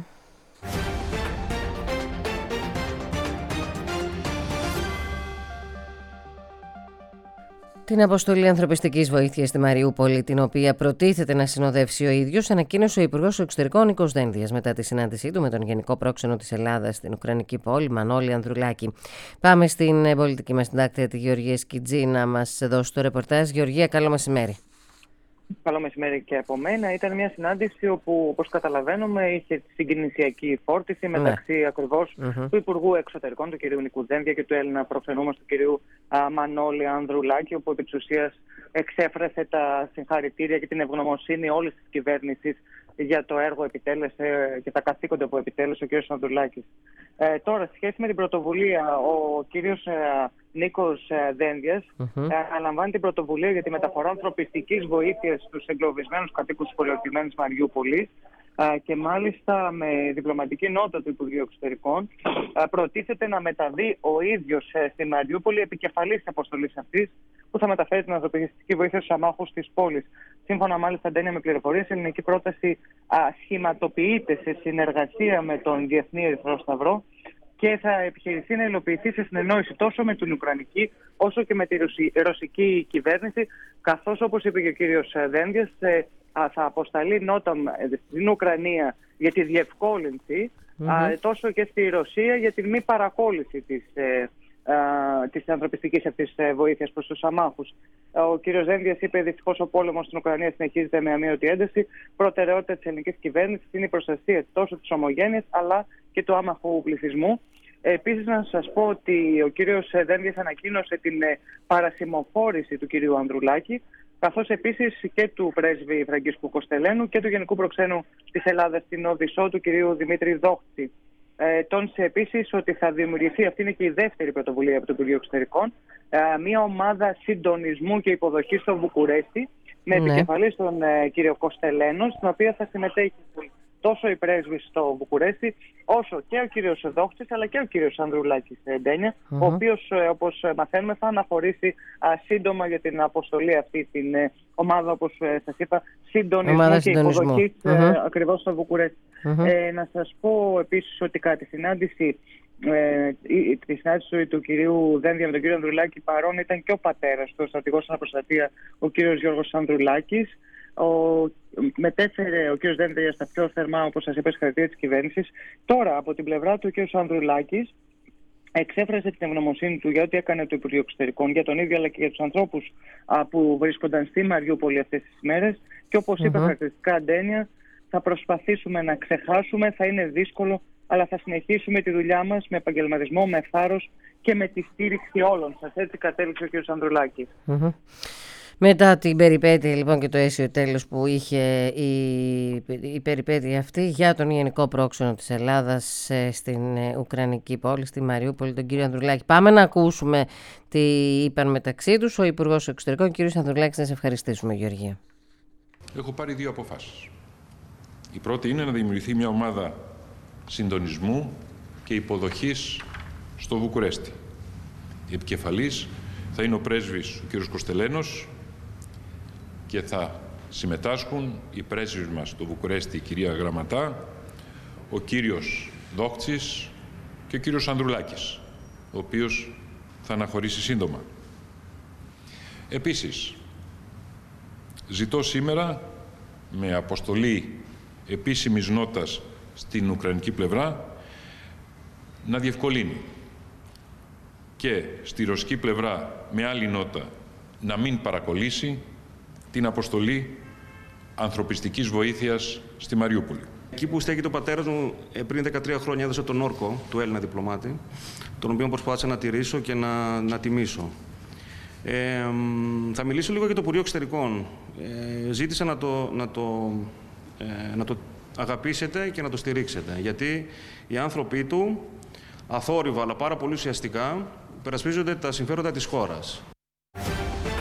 Την αποστολή ανθρωπιστικής βοήθειας στη Μαριούπολη, την οποία προτίθεται να συνοδεύσει ο ίδιος, ανακοίνωσε ο Υπουργός Εξωτερικών Νίκος Δένδιας μετά τη συνάντησή του με τον Γενικό Πρόξενο της Ελλάδας στην Ουκρανική πόλη, Μανώλη Ανδρουλάκη. Πάμε στην πολιτική μας συντάκτρια, τη Γεωργία Σκιτζή, να μας δώσει το ρεπορτάζ. Γεωργία, καλό μεσημέρι. Καλό μεσημέρι και από μένα. Ήταν μια συνάντηση όπου, όπως καταλαβαίνουμε, είχε συγκινησιακή φόρτιση μεταξύ ναι. ακριβώς mm-hmm. του Υπουργού Εξωτερικών, του κ. Νίκου Δένδια, και του Έλληνα προξενού μας, του κ. Μανώλη Ανδρουλάκη, όπου επί της ουσίας εξέφρασε τα συγχαρητήρια και την ευγνωμοσύνη όλης της κυβέρνησης για το έργο επιτέλεσε και τα καθήκοντα που επιτέλεσε ο κ. Ανδρουλάκης. Ε, τώρα, σε σχέση με την πρωτοβουλία, ο κ. Νίκος Δένδιας mm-hmm. αναλαμβάνει την πρωτοβουλία για τη μεταφορά ανθρωπιστικής βοήθειας στους εγκλωβισμένους κατοίκους της πολιορκημένης Μαριούπολης και μάλιστα με διπλωματική νότα του Υπουργείου Εξωτερικών προτίθεται να μεταβεί ο ίδιος στη Μαριούπολη επικεφαλής της αποστολής αυτής, που θα μεταφέρει την ανθρωπιστική βοήθεια στους αμάχους της πόλης. Σύμφωνα μάλιστα, Ντένια, με πληροφορίες, η ελληνική πρόταση α, σχηματοποιείται σε συνεργασία με τον Διεθνή Ερυθρό Σταυρό και θα επιχειρηθεί να υλοποιηθεί σε συνεννόηση τόσο με την Ουκρανική όσο και με τη ρωσική κυβέρνηση, καθώς, όπως είπε και ο κύριος Δένδιας, θα αποσταλεί νότα στην Ουκρανία για τη διευκόλυνση mm-hmm. τόσο και στη Ρωσία για τη μη παρακόλληση της, της ανθρωπιστικής αυτής βοήθειας προς τους αμάχους. Ο κύριος Δένδιας είπε: δυστυχώς ο πόλεμος στην Ουκρανία συνεχίζεται με αμύωτη ένταση. Προτεραιότητα της ελληνικής κυβέρνησης είναι η προστασία τόσο της ομογένειας αλλά και του άμαχου πληθυσμού. Επίσης, να σας πω ότι ο κύριος Δένδιας ανακοίνωσε την παρασημοφόρηση του κυρίου Ανδρουλάκη, καθώς επίσης και του πρέσβη Φραγκίσκου Κοστελένου και του Γενικού Προξένου της Ελλάδας στην Οδυσσό, του κυρίου Δημήτρη Δόχτη. Ε, τόνισε επίσης ότι θα δημιουργηθεί, αυτή είναι και η δεύτερη πρωτοβουλία από το Υπουργείο Εξωτερικών, ε, μια ομάδα συντονισμού και υποδοχής στο Βουκουρέστι, με ναι. επικεφαλής τον ε, κύριο Κοστελένο, στην οποία θα συμμετέχει τόσο η πρέσβη στο Βουκουρέστι, όσο και ο κύριος Δόχτης, αλλά και ο κύριος Ανδρουλάκης, Ντένια, mm-hmm. ο οποίος, όπως μαθαίνουμε, θα αναχωρήσει α, σύντομα για την αποστολή αυτή, την ε, ομάδα, όπως ε, σας είπα, συντονισμού και υποδοχής mm-hmm. ε, ακριβώς στο Βουκουρέστι. Mm-hmm. Ε, να σας πω επίσης ότι κατά τη συνάντηση, ε, τη συνάντηση του κυρίου Δένδια με τον κύριο Ανδρουλάκη, παρόν ήταν και ο πατέρας του, ο στρατηγός αναπροστατεία, ο κύριος Γιώργος Ανδρουλάκης. Ο, μετέφερε ο κ. Δένδια στα πιο θερμά, όπως σας είπα, συγχαρητήρια της κυβέρνησης. Τώρα, από την πλευρά του, ο κ. Ανδρουλάκης εξέφρασε την ευγνωμοσύνη του για ό,τι έκανε το Υπουργείο Εξωτερικών, για τον ίδιο αλλά και για τους ανθρώπους α, που βρίσκονταν στη Μαριούπολη αυτές τις ημέρες. Και όπως mm-hmm. είπα χαρακτηριστικά, Ντένια, θα προσπαθήσουμε να ξεχάσουμε, θα είναι δύσκολο, αλλά θα συνεχίσουμε τη δουλειά μας με επαγγελματισμό, με θάρρος και με τη στήριξη όλων σας. Έτσι κατέληξε ο κ. Ανδρουλάκης. Mm-hmm. Μετά την περιπέτεια λοιπόν και το αίσιο τέλος που είχε η, η περιπέτεια αυτή για τον Γενικό Πρόξενο της Ελλάδας στην Ουκρανική πόλη, στη Μαριούπολη, τον κύριο Ανδρουλάκη. Πάμε να ακούσουμε τι είπαν μεταξύ τους ο Υπουργός Εξωτερικών, κύριος Ανδρουλάκης. Να σε ευχαριστήσουμε, Γεωργία. Έχω πάρει δύο αποφάσεις. Η πρώτη είναι να δημιουργηθεί μια ομάδα συντονισμού και υποδοχής στο Βουκουρέστι. Η επικεφαλής θα είναι ο πρέσβης, ο κύριος Κοστελένος, και θα συμμετάσχουν οι πρέσβεις μας στο Βουκουρέστι, η κυρία Γραμματά, ο κύριος Δόχτσης και ο κύριος Ανδρουλάκης, ο οποίος θα αναχωρήσει σύντομα. Επίσης, ζητώ σήμερα, με αποστολή επίσημης νότας στην Ουκρανική πλευρά, να διευκολύνει και στη ρωσική πλευρά με άλλη νότα να μην παρακολύσει την αποστολή ανθρωπιστικής βοήθειας στη Μαριούπολη. Εκεί που στέκει ο πατέρας μου, πριν δεκατρία χρόνια έδωσε τον όρκο του Έλληνα διπλωμάτη, τον οποίο προσπάθησα να τηρήσω και να, να τιμήσω. Ε, θα μιλήσω λίγο για το Υπουργείο Εξωτερικών. Ε, ζήτησα να το, να, το, ε, να το αγαπήσετε και να το στηρίξετε, γιατί οι άνθρωποι του, αθόρυβα αλλά πάρα πολύ ουσιαστικά, υπερασπίζονται τα συμφέροντα της χώρας.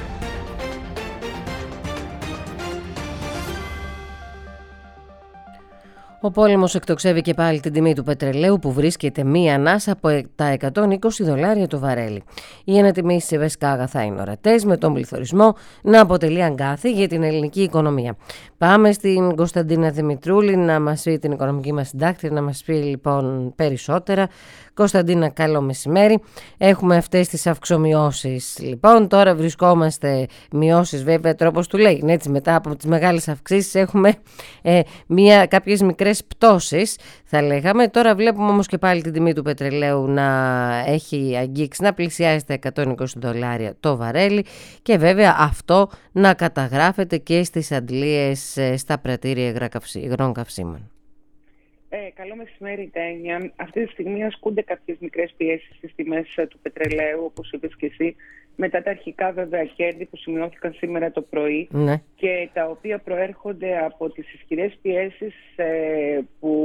Ο πόλεμος εκτοξεύει και πάλι την τιμή του πετρελαίου που βρίσκεται μία ανάσα από τα εκατόν είκοσι δολάρια το βαρέλι. Οι ανατιμήσεις σε βασικά αγαθά είναι ορατές, με τον πληθωρισμό να αποτελεί αγκάθι για την ελληνική οικονομία. Πάμε στην Κωνσταντίνα Δημητρούλη να μας πει, την οικονομική μας συντάκτρια, να μας πει λοιπόν περισσότερα. Κωνσταντίνα, καλό μεσημέρι. Έχουμε αυτές τις αυξομειώσεις. Λοιπόν, τώρα βρισκόμαστε μειώσεις, βέβαια, τρόπος του λέγει. Έτσι, μετά από τις μεγάλες αυξήσεις έχουμε ε, μια, κάποιες μικρές πτώσεις, θα λέγαμε. Τώρα βλέπουμε όμως και πάλι την τιμή του πετρελαίου να έχει αγγίξει, να πλησιάζει τα εκατόν είκοσι δολάρια το βαρέλι και βέβαια αυτό να καταγράφεται και στις αντλίες στα πρατήρια υγρών καυσίμων. Ε, καλό μεσημέρι, Τένια. Αυτή τη στιγμή ασκούνται κάποιες μικρές πιέσεις στις τιμές του πετρελαίου, όπως είπες και εσύ, μετά τα αρχικά βέβαια κέρδη που σημειώθηκαν σήμερα το πρωί, ναι, και τα οποία προέρχονται από τις ισχυρές πιέσεις ε, που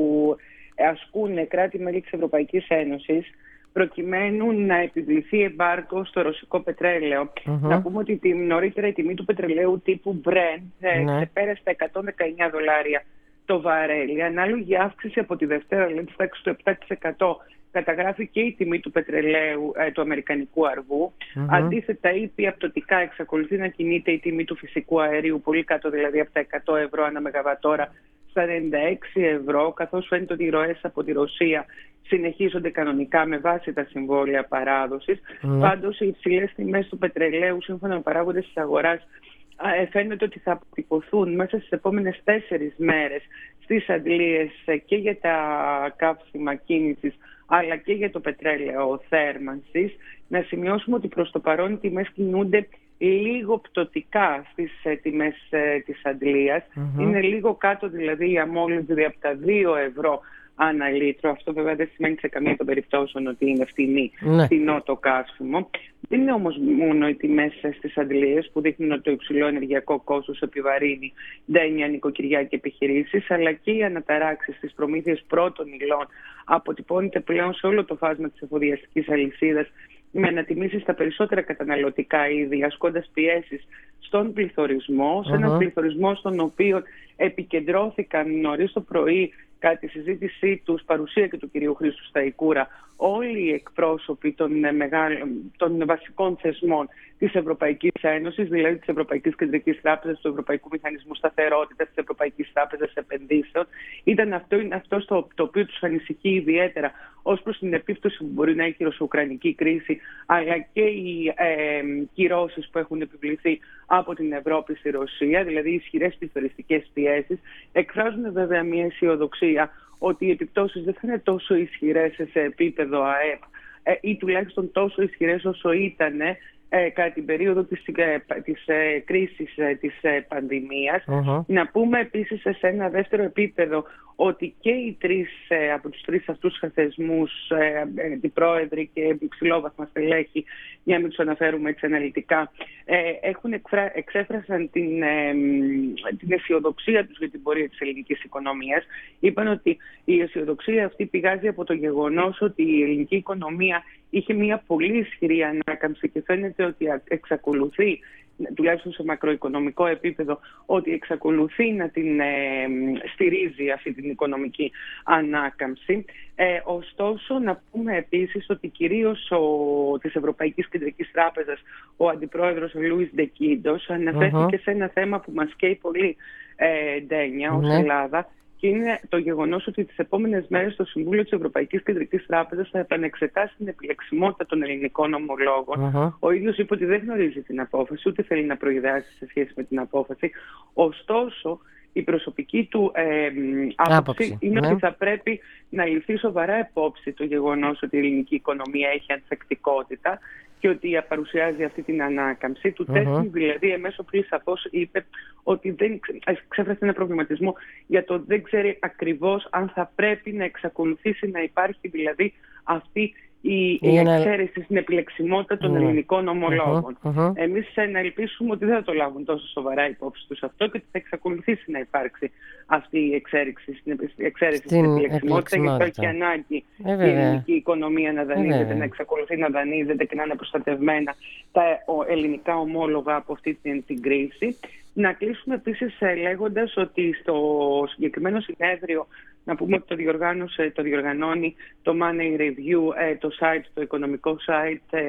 ασκούν κράτη-μέλη της Ευρωπαϊκής Ένωσης προκειμένου να επιβληθεί εμπάργκο στο ρωσικό πετρέλαιο. Mm-hmm. Να πούμε ότι την, νωρίτερα η τιμή του πετρελαίου τύπου Brent ε, ναι. ξεπέρασε τα εκατόν δεκαεννιά δολάρια το βαρέλι. Ανάλογη αύξηση από τη Δευτέρα, δηλαδή τη τάξη του επτά τοις εκατό, καταγράφει και η τιμή του πετρελαίου ε, του αμερικανικού αργού. Mm-hmm. Αντίθετα, ήπια πτωτικά εξακολουθεί να κινείται η τιμή του φυσικού αερίου, πολύ κάτω δηλαδή από τα εκατό ευρώ ανά μεγαβατόρα, στα ενενήντα έξι ευρώ, καθώς φαίνεται ότι οι ροές από τη Ρωσία συνεχίζονται κανονικά με βάση τα συμβόλαια παράδοσης. Mm-hmm. Πάντως, οι υψηλές τιμές του πετρελαίου, σύμφωνα με παράγοντες της αγοράς, φαίνεται ότι θα αποτυπωθούν μέσα στις επόμενες τέσσερις μέρες στις αντλίες και για τα καύσιμα κίνησης αλλά και για το πετρέλαιο θέρμανσης. Να σημειώσουμε ότι προς το παρόν οι τιμές κινούνται λίγο πτωτικά στις τιμές της αντλίας. Mm-hmm. Είναι λίγο κάτω δηλαδή η αμόλυνση από τα δύο ευρώ ανά λίτρο. Αυτό βέβαια δεν σημαίνει σε καμία των περιπτώσεων ότι είναι φτηνή, ναι. φτηνό το καύσιμο. Δεν είναι όμως μόνο οι τιμές στις αντλίες που δείχνουν ότι το υψηλό ενεργειακό κόστος επιβαρύνει ντένια, νοικοκυριά και επιχειρήσεις, αλλά και οι αναταράξεις στις προμήθειες πρώτων υλών αποτυπώνεται πλέον σε όλο το φάσμα της εφοδιαστικής αλυσίδας, με ανατιμήσεις στα περισσότερα καταναλωτικά είδη, ασκώντας πιέσεις στον πληθωρισμό, σε έναν uh-huh. πληθωρισμό στον οποίο επικεντρώθηκαν νωρίς το πρωί κατά τη συζήτησή τους, παρουσία και του κυρίου Χρήστου Σταϊκούρα, όλοι οι εκπρόσωποι των, μεγάλων, των βασικών θεσμών της Ευρωπαϊκής Ένωσης, δηλαδή της Ευρωπαϊκής Κεντρικής Τράπεζας, του Ευρωπαϊκού Μηχανισμού Σταθερότητας, της Ευρωπαϊκής Τράπεζας Επενδύσεων. Ήταν αυτό, είναι αυτό στο, το οποίο τους ανησυχεί ιδιαίτερα ως προς την επίπτωση που μπορεί να έχει η ρωσο-ουκρανική κρίση, αλλά και οι ε, κυρώσεις που έχουν επιβληθεί από την Ευρώπη στη Ρωσία, δηλαδή οι ισχυρές πληθωριστικές πιέσεις. Εκφράζουν βέβαια μια αισιοδοξία ότι οι επιπτώσεις δεν θα είναι τόσο ισχυρές σε επίπεδο ΑΕΠ ε, ή τουλάχιστον τόσο ισχυρές όσο ήταν ε, κατά την περίοδο της, ε, της ε, κρίσης ε, της ε, πανδημίας. Uh-huh. Να πούμε επίσης σε ένα δεύτερο επίπεδο ότι και οι τρεις ε, από τους τρεις αυτούς θεσμούς, ε, αντιπρόεδροι και υψηλόβαθμα στελέχη, για να μην τους αναφέρουμε έτσι αναλυτικά, ε, έχουν εκφρα... εξέφρασαν την, ε, την αισιοδοξία τους για την πορεία της ελληνικής οικονομίας. Είπαν ότι η αισιοδοξία αυτή πηγάζει από το γεγονός ότι η ελληνική οικονομία είχε μια πολύ ισχυρή ανάκαμψη και φαίνεται ότι εξακολουθεί, τουλάχιστον σε μακροοικονομικό επίπεδο, ότι εξακολουθεί να την ε, στηρίζει αυτή την οικονομική ανάκαμψη. Ε, ωστόσο, να πούμε επίσης ότι κυρίως ο, της Ευρωπαϊκής Κεντρικής Τράπεζας, ο αντιπρόεδρος ο Λούις Ντεκίντος, αναφέρθηκε uh-huh. σε ένα θέμα που μας καίει πολύ, ε, Ντένια, ως uh-huh. Ελλάδα, και είναι το γεγονός ότι τις επόμενες μέρες το Συμβούλιο της Ευρωπαϊκής Κεντρικής Τράπεζας θα επανεξετάσει την επιλεξιμότητα των ελληνικών ομολόγων. Uh-huh. Ο ίδιος είπε ότι δεν γνωρίζει την απόφαση, ούτε θέλει να προειδεάσει σε σχέση με την απόφαση. Ωστόσο, η προσωπική του ε, άποψη είναι ναι. ότι θα πρέπει να ληφθεί σοβαρά υπόψη το γεγονός ότι η ελληνική οικονομία έχει ανθεκτικότητα και ότι παρουσιάζει αυτή την ανάκαμψη. Του uh-huh. τέχνη δηλαδή εμέσω πριν σαφώς είπε ότι δεν ξέφρασε ένα προβληματισμό για το δεν ξέρει ακριβώς αν θα πρέπει να εξακολουθήσει να υπάρχει δηλαδή αυτή η, η εξαίρεση στην επιλεξιμότητα των mm. ελληνικών ομολόγων. Uh-huh, uh-huh. Εμείς να ελπίσουμε ότι δεν θα το λάβουν τόσο σοβαρά υπόψη τους αυτό και ότι θα εξακολουθήσει να υπάρξει αυτή η εξαίρεση στην, εξαίρεση στην, στην επιλεξιμότητα, γιατί έχει ανάγκη ε, η ελληνική οικονομία να δανείζεται, ε, να εξακολουθεί να δανείζεται και να είναι προστατευμένα τα ελληνικά ομόλογα από αυτή την, την κρίση. Να κλείσουμε επίσης λέγοντας ότι στο συγκεκριμένο συνέδριο Να πούμε ότι το, διοργάνωσε, το διοργανώνει το Money Review, το site, το οικονομικό site.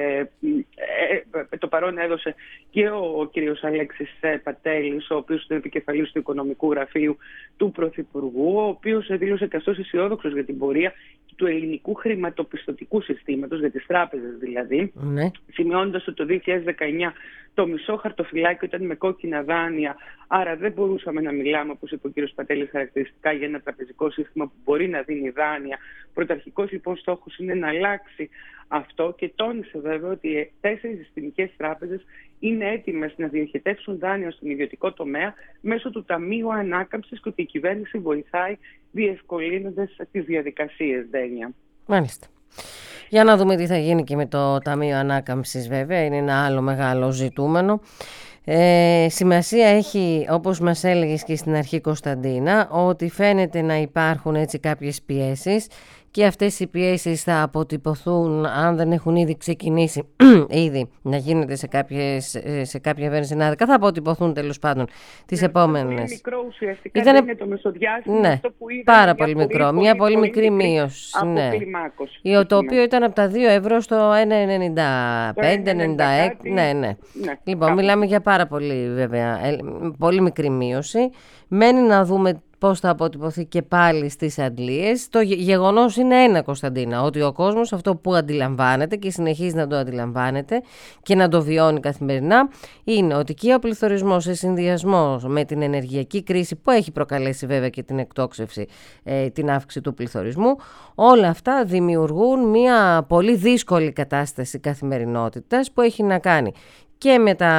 Το παρόν έδωσε και ο, ο κύριος Αλέξης Πατέλης, ο οποίος είναι επικεφαλής του Οικονομικού Γραφείου του Πρωθυπουργού, ο οποίος δήλωσε καθώς αισιόδοξος για την πορεία του ελληνικού χρηματοπιστωτικού συστήματος, για τις τράπεζες δηλαδή, ναι. σημειώνοντας ότι το δύο χιλιάδες δεκαεννιά το μισό χαρτοφυλάκιο ήταν με κόκκινα δάνεια, άρα δεν μπορούσαμε να μιλάμε, όπως είπε ο κ. Πατέλης, χαρακτηριστικά για ένα τραπεζικό σύστημα που μπορεί να δίνει δάνεια. Πρωταρχικός λοιπόν στόχος είναι να αλλάξει αυτό και τόνισε βέβαια ότι τέσσερις συστημικές τράπεζες είναι έτοιμες να διοχετεύσουν δάνεια στον ιδιωτικό τομέα μέσω του Ταμείου Ανάκαμψης και ότι η κυβέρνηση βοηθάει διευκολύνοντας τις διαδικασίες, Ντένια. Μάλιστα. Για να δούμε τι θα γίνει και με το Ταμείο Ανάκαμψης, βέβαια, είναι ένα άλλο μεγάλο ζητούμενο. Ε, σημασία έχει, όπως μας έλεγες και στην αρχή, Κωνσταντίνα, ότι φαίνεται να υπάρχουν έτσι κάποιες πιέσεις και αυτές οι πιέσεις θα αποτυπωθούν, αν δεν έχουν ήδη ξεκινήσει ήδη να γίνεται σε, κάποιες, σε κάποια βενζινάδικα, θα αποτυπωθούν τέλος πάντων τις ναι, επόμενες. Είναι μικρό ουσιαστικά, Ήτανε... δεν είναι το μεσοδιάστημα, ναι, αυτό που είδαμε, πάρα πολύ μικρό, πολύ, μια πολύ, πολύ μικρή μείωση. Ναι. Το οποίο ήταν από τα δύο ευρώ στο ένα ενενήντα πέντε ενενήντα έξι. Ναι, ναι. ναι. Λοιπόν, κάπου. Μιλάμε για πάρα πολύ, βέβαια, πολύ μικρή μείωση. Μένει να δούμε πώς θα αποτυπωθεί και πάλι στις αντλίες. Το γεγονός είναι ένα, Κωνσταντίνα, ότι ο κόσμος αυτό που αντιλαμβάνεται και συνεχίζει να το αντιλαμβάνεται και να το βιώνει καθημερινά είναι ότι και ο πληθωρισμός σε συνδυασμό με την ενεργειακή κρίση που έχει προκαλέσει βέβαια και την εκτόξευση, ε, την αύξηση του πληθωρισμού, όλα αυτά δημιουργούν μια πολύ δύσκολη κατάσταση καθημερινότητας που έχει να κάνει και με τα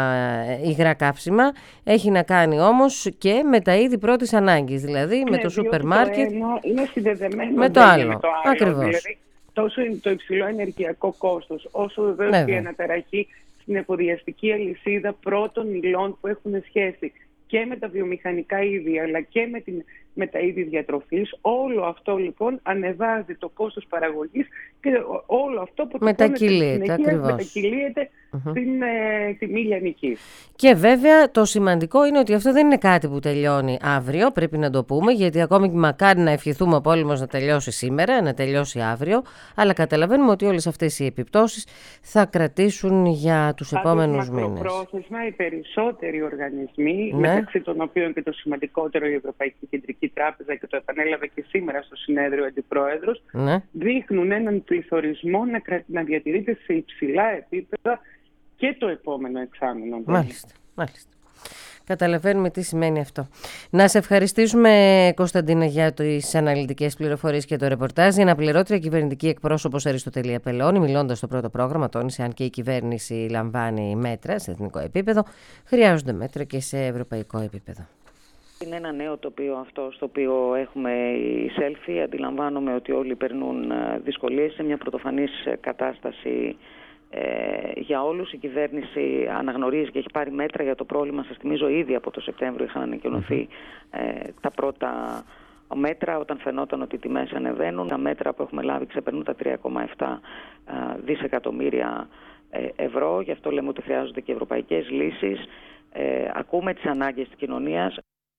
υγρά καύσιμα, έχει να κάνει όμως και με τα είδη πρώτης ανάγκης, δηλαδή ναι, με το σούπερ μάρκετ. Είναι συνδεδεμένο με το άλλο. Με το άλλο. Ακριβώς. Δηλαδή, τόσο το υψηλό ενεργειακό κόστος, όσο βεβαίως και η αναταραχή στην εφοδιαστική αλυσίδα πρώτων υλών που έχουν σχέση και με τα βιομηχανικά είδη αλλά και με, την, με τα είδη διατροφής. Όλο αυτό λοιπόν ανεβάζει το κόστος παραγωγής και όλο αυτό που μετακυλείται, μετακυλείται mm-hmm. στην ε, τιμή λιανικής. Και βέβαια το σημαντικό είναι ότι αυτό δεν είναι κάτι που τελειώνει αύριο, πρέπει να το πούμε, γιατί ακόμη και μακάρι να ευχηθούμε ο πόλεμος να τελειώσει σήμερα, να τελειώσει αύριο, αλλά καταλαβαίνουμε ότι όλες αυτές οι επιπτώσεις θα κρατήσουν για τους Πάντως, επόμενους μήνες. Μακροπρόθεσμα οι περισσότεροι οργανισμοί, ναι. μεταξύ των οποίων και το σημαντικότερο η Ευρωπαϊκή Κεντρική Τράπεζα, και το επανέλαβε και σήμερα στο συνέδριο αντιπρόεδρος, ναι. δείχνουν έναν πληθωρισμό να, κρα... να διατηρείται σε υψηλά επίπεδα και το επόμενο εξάμηνο. Μάλιστα, μάλιστα. Καταλαβαίνουμε τι σημαίνει αυτό. Να σε ευχαριστήσουμε, Κωνσταντίνα, για τις αναλυτικές πληροφορίες και το ρεπορτάζ. Η αναπληρώτρια κυβερνητική εκπρόσωπος Αριστοτελία Πελώνη, μιλώντας στο πρώτο πρόγραμμα, τόνισε αν και η κυβέρνηση λαμβάνει μέτρα σε εθνικό επίπεδο, χρειάζονται μέτρα και σε ευρωπαϊκό επίπεδο. Είναι ένα νέο τοπίο αυτό στο οποίο έχουμε εισέλθει. Αντιλαμβάνομαι ότι όλοι περνούν δυσκολίες σε μια πρωτοφανής κατάσταση. Ε, για όλους η κυβέρνηση αναγνωρίζει και έχει πάρει μέτρα για το πρόβλημα. Σας θυμίζω ήδη από το Σεπτέμβριο είχαν ανακοινωθεί ε, τα πρώτα μέτρα όταν φαινόταν ότι οι τιμές ανεβαίνουν. Τα μέτρα που έχουμε λάβει ξεπερνούν τα τρία κόμμα επτά ε, δισεκατομμύρια ε, ευρώ. Γι' αυτό λέμε ότι χρειάζονται και ευρωπαϊκές λύσεις. Ε, ακούμε τις ανάγκες της κοινωνίας.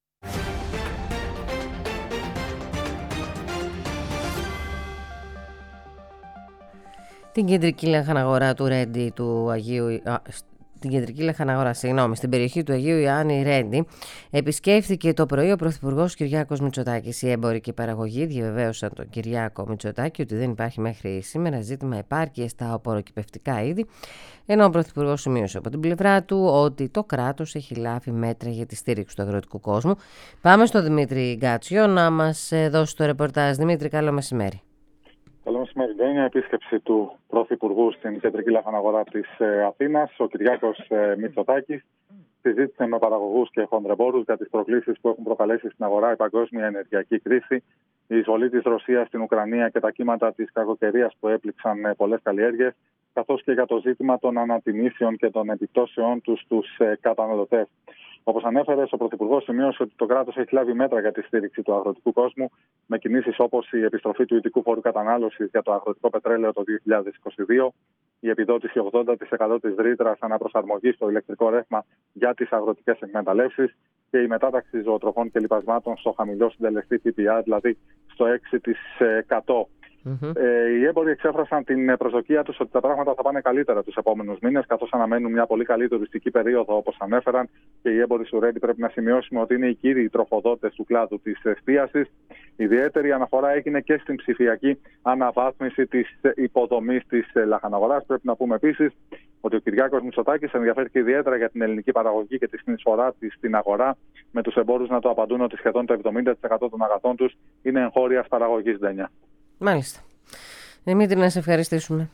Την κεντρική λαχαναγορά του Ρέντι του Αγίου... Α, την κεντρική λαχαναγορά, συγγνώμη, στην περιοχή του Αγίου Ιωάννη Ρέντι, επισκέφθηκε το πρωί ο Πρωθυπουργός Κυριάκος Μητσοτάκης. Οι έμποροι και οι παραγωγοί διαβεβαίωσαν τον Κυριάκο Μητσοτάκη ότι δεν υπάρχει μέχρι σήμερα ζήτημα επάρκειας στα οπωροκυπευτικά είδη, ενώ ο Πρωθυπουργός σημείωσε από την πλευρά του ότι το κράτος έχει λάβει μέτρα για τη στήριξη του αγροτικού κόσμου. Πάμε στο Δημήτρη Γκάτσιο να μας δώσει το ρεπορτάζ. Δημήτρη, καλό μεσημέρι. Καλό μεσημέρι, Ντένια. Επίσκεψη του Πρωθυπουργού στην κεντρική λαχαναγορά της Αθήνας, ο Κυριάκος Μητσοτάκης, συζήτησε με παραγωγούς και χονδρεμπόρους για τις προκλήσεις που έχουν προκαλέσει στην αγορά η παγκόσμια ενεργειακή κρίση, η εισβολή της Ρωσίας στην Ουκρανία και τα κύματα της κακοκαιρίας που έπληξαν πολλές καλλιέργειες, καθώς και για το ζήτημα των ανατιμήσεων και των επιπτώσεων τους στους καταναλωτές. Όπως ανέφερε, ο Πρωθυπουργός σημείωσε ότι το κράτος έχει λάβει μέτρα για τη στήριξη του αγροτικού κόσμου, με κινήσεις όπως η επιστροφή του ειδικού φόρου κατανάλωσης για το αγροτικό πετρέλαιο το δύο χιλιάδες είκοσι δύο, η επιδότηση ογδόντα τοις εκατό της ρήτρας αναπροσαρμογής στο ηλεκτρικό ρεύμα για τις αγροτικές εκμεταλλεύσεις, και η μετάταξη ζωοτροφών και λιπασμάτων στο χαμηλό συντελεστή ΦΠΑ, δηλαδή στο έξι τοις εκατό. Mm-hmm. Ε, οι έμποροι εξέφρασαν την προσδοκία τους ότι τα πράγματα θα πάνε καλύτερα τους επόμενους μήνες, καθώς αναμένουν μια πολύ καλή τουριστική περίοδο, όπως ανέφεραν, και οι έμποροι σου Ρέντι πρέπει να σημειώσουμε ότι είναι οι κύριοι τροφοδότες του κλάδου της εστίασης. Ιδιαίτερη αναφορά έγινε και στην ψηφιακή αναβάθμιση της υποδομής της λαχαναγοράς. Πρέπει να πούμε επίσης ότι ο Κυριάκος Μητσοτάκης ενδιαφέρθηκε ιδιαίτερα για την ελληνική παραγωγή και τη συνεισφορά της στην αγορά, με τους εμπόρους να το απαντούν ότι σχεδόν το εβδομήντα τοις εκατό των αγαθών τους είναι εγχώριας παραγωγής, Ντένια. Μάλιστα. Δημήτρη, να σε ευχαριστήσουμε.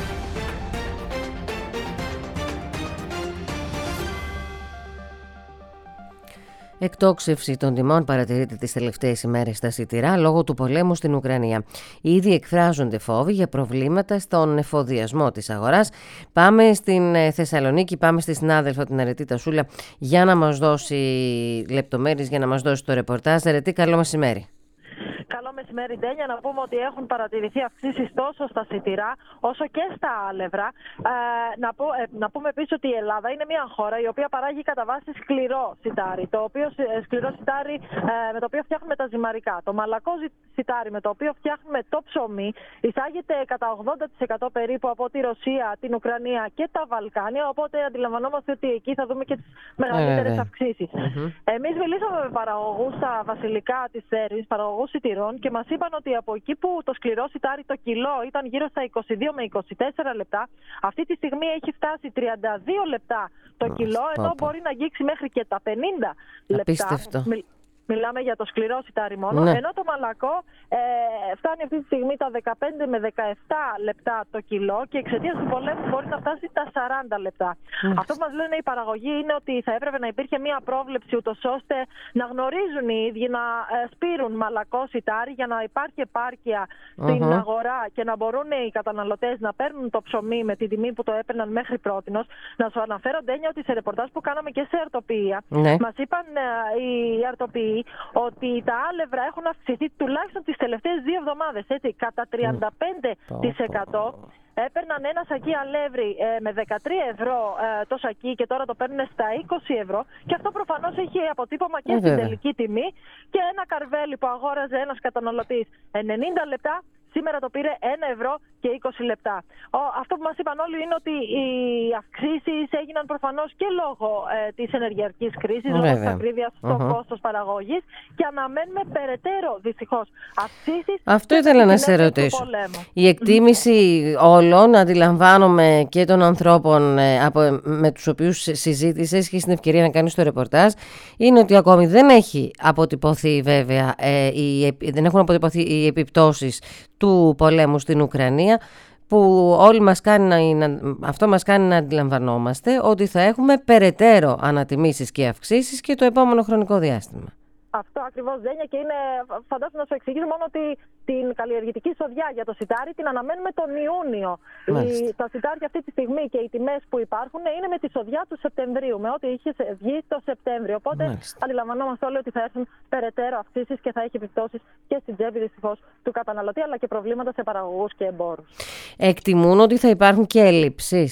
Εκτόξευση των τιμών παρατηρείται τις τελευταίες ημέρες στα σιτηρά λόγω του πολέμου στην Ουκρανία. Ήδη εκφράζονται φόβοι για προβλήματα στον εφοδιασμό της αγοράς. Πάμε στην Θεσσαλονίκη, πάμε στη συνάδελφο την Αρετή Τασούλα για να μας δώσει λεπτομέρειες, για να μας δώσει το ρεπορτάζ. Αρετή, καλό μεσημέρι. Καλό μεσημέρι, Ντένια. Να πούμε ότι έχουν παρατηρηθεί αυξήσεις τόσο στα σιτηρά όσο και στα άλευρα. Ε, να, πω, ε, να πούμε επίσης ότι η Ελλάδα είναι μια χώρα η οποία παράγει κατά βάση σκληρό σιτάρι. Το οποίο, σκληρό σιτάρι ε, με το οποίο φτιάχνουμε τα ζυμαρικά. Το μαλακό σιτάρι με το οποίο φτιάχνουμε το ψωμί εισάγεται κατά ογδόντα τοις εκατό περίπου από τη Ρωσία, την Ουκρανία και τα Βαλκάνια. Οπότε αντιλαμβανόμαστε ότι εκεί θα δούμε και τις μεγαλύτερες ε, αυξήσεις. Mm-hmm. Εμείς μιλήσαμε με παραγωγούς στα βασιλικά της Θέρμης, παραγωγούς σιτηρών, και μας είπαν ότι από εκεί που το σκληρό σιτάρι το κιλό ήταν γύρω στα είκοσι δύο με είκοσι τέσσερα λεπτά, αυτή τη στιγμή έχει φτάσει τριάντα δύο λεπτά το κιλό, ενώ μπορεί να αγγίξει μέχρι και τα πενήντα λεπτά. Απίστευτο. Μιλάμε για το σκληρό σιτάρι μόνο, ναι. Ενώ το μαλακό ε, φτάνει αυτή τη στιγμή τα δεκαπέντε με δεκαεπτά λεπτά το κιλό και εξαιτίας του πολέμου μπορεί να φτάσει τα σαράντα λεπτά. Mm. Αυτό που μας λένε οι παραγωγοί είναι ότι θα έπρεπε να υπήρχε μια πρόβλεψη ούτως ώστε να γνωρίζουν οι ίδιοι να ε, σπείρουν μαλακό σιτάρι για να υπάρχει επάρκεια στην uh-huh. αγορά και να μπορούν οι καταναλωτές να παίρνουν το ψωμί με την τιμή που το έπαιρναν μέχρι πρότινος. Να σου αναφέρω, Ντένια, ότι σε ρεπορτάζ που κάναμε και σε αρτοποιεία, ναι. μας είπαν ε, οι αρτοποιοί ότι τα άλευρα έχουν αυξηθεί τουλάχιστον τις τελευταίες δύο εβδομάδες, έτσι, κατά τριάντα πέντε τοις εκατό. Έπαιρναν ένα σακί αλεύρι ε, με δεκατρία ευρώ ε, το σακί και τώρα το παίρνουν στα είκοσι ευρώ. Και αυτό προφανώς έχει αποτύπωμα και ε, στην τελική τιμή. Και ένα καρβέλι που αγόραζε ένας καταναλωτής ενενήντα λεπτά, σήμερα το πήρε ένα ευρώ και είκοσι λεπτά. Ο, αυτό που μας είπαν όλοι είναι ότι οι αυξήσεις έγιναν προφανώς και λόγω ε, της ενεργειακής κρίσης, λόγω της ακρίβειας στο uh-huh. κόστος παραγωγής, και αναμένουμε περαιτέρω δυστυχώς αυξήσεις. Αυτό ήθελα να σε ρωτήσω. Η εκτίμηση όλων, αντιλαμβάνομαι, και των ανθρώπων ε, από, με τους οποίους συζήτησες και στην ευκαιρία να κάνεις το ρεπορτάζ, είναι ότι ακόμη δεν έχει αποτυπωθεί βέβαια, ε, οι, δεν έχουν αποτυπωθεί οι επιπτώσεις του πολέμου στην Ουκρανία, που όλοι μας κάνει να, αυτό μας κάνει να αντιλαμβανόμαστε ότι θα έχουμε περαιτέρω ανατιμήσεις και αυξήσεις και το επόμενο χρονικό διάστημα. Αυτό ακριβώς, Ζένια, και είναι, φαντάζομαι να σου εξηγήσω μόνο ότι την καλλιεργητική σοδιά για το σιτάρι την αναμένουμε τον Ιούνιο. Η, τα σιτάρια αυτή τη στιγμή και οι τιμές που υπάρχουν είναι με τη σοδιά του Σεπτεμβρίου, με ό,τι είχε βγει το Σεπτέμβριο. Οπότε Μάλιστα. αντιλαμβανόμαστε όλοι ότι θα έρθουν περαιτέρω αυξήσεις και θα έχει επιπτώσεις και στην τσέπη δυστυχώς του καταναλωτή, αλλά και προβλήματα σε παραγωγούς και εμπόρους. Εκτιμούν ότι θα υπάρχουν και ελλείψεις.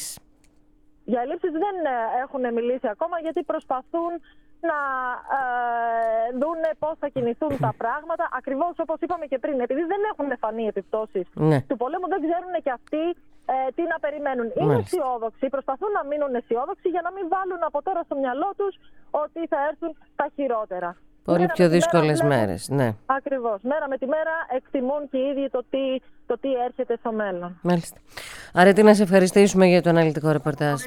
Για ελλείψεις δεν έχουν μιλήσει ακόμα, γιατί προσπαθούν να ε, δούνε πώς θα κινηθούν τα πράγματα. Ακριβώς όπως είπαμε και πριν, επειδή δεν έχουν φανεί επιπτώσεις ναι. του πολέμου, δεν ξέρουν και αυτοί ε, τι να περιμένουν. Μάλιστα. Είναι αισιόδοξοι, προσπαθούν να μείνουν αισιόδοξοι για να μην βάλουν από τώρα στο μυαλό τους ότι θα έρθουν τα χειρότερα. Πολύ μέρα πιο δύσκολες μέρα, μέρες, ναι. Ακριβώς. Μέρα με τη μέρα εκτιμούν και οι ίδιοι το τι, το τι έρχεται στο μέλλον. Μάλιστα. Αρετή, να σε ευχαριστήσουμε για το αναλυτικό ρεπορτάζ.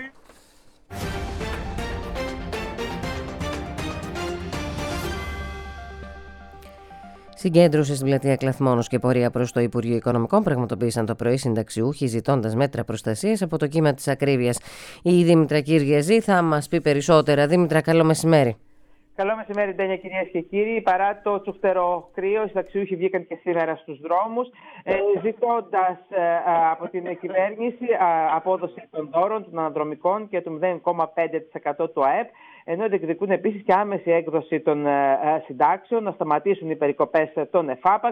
Συγκέντρωση στην πλατεία Κλαθμόνος και πορεία προς το Υπουργείο Οικονομικών πραγματοποίησαν το πρωί συνταξιούχοι, ζητώντας μέτρα προστασίας από το κύμα της ακρίβειας. Η Δήμητρα Κυριαζή θα μας πει περισσότερα. Δήμητρα, καλό μεσημέρι. Καλό μεσημέρι, Ντένια, κυρίες και κύριοι. Παρά το τσουχτερό κρύο, οι συνταξιούχοι βγήκαν και σήμερα στους δρόμους, ε, ζητώντας ε, από την κυβέρνηση ε, απόδοση των δώρων, των αναδρομικών και του μηδέν κόμμα πέντε τοις εκατό του ΑΕΠ, ενώ διεκδικούν επίσης και άμεση έκδοση των ε, συντάξεων, να σταματήσουν οι περικοπές των ΕΦΑΠΑΞ,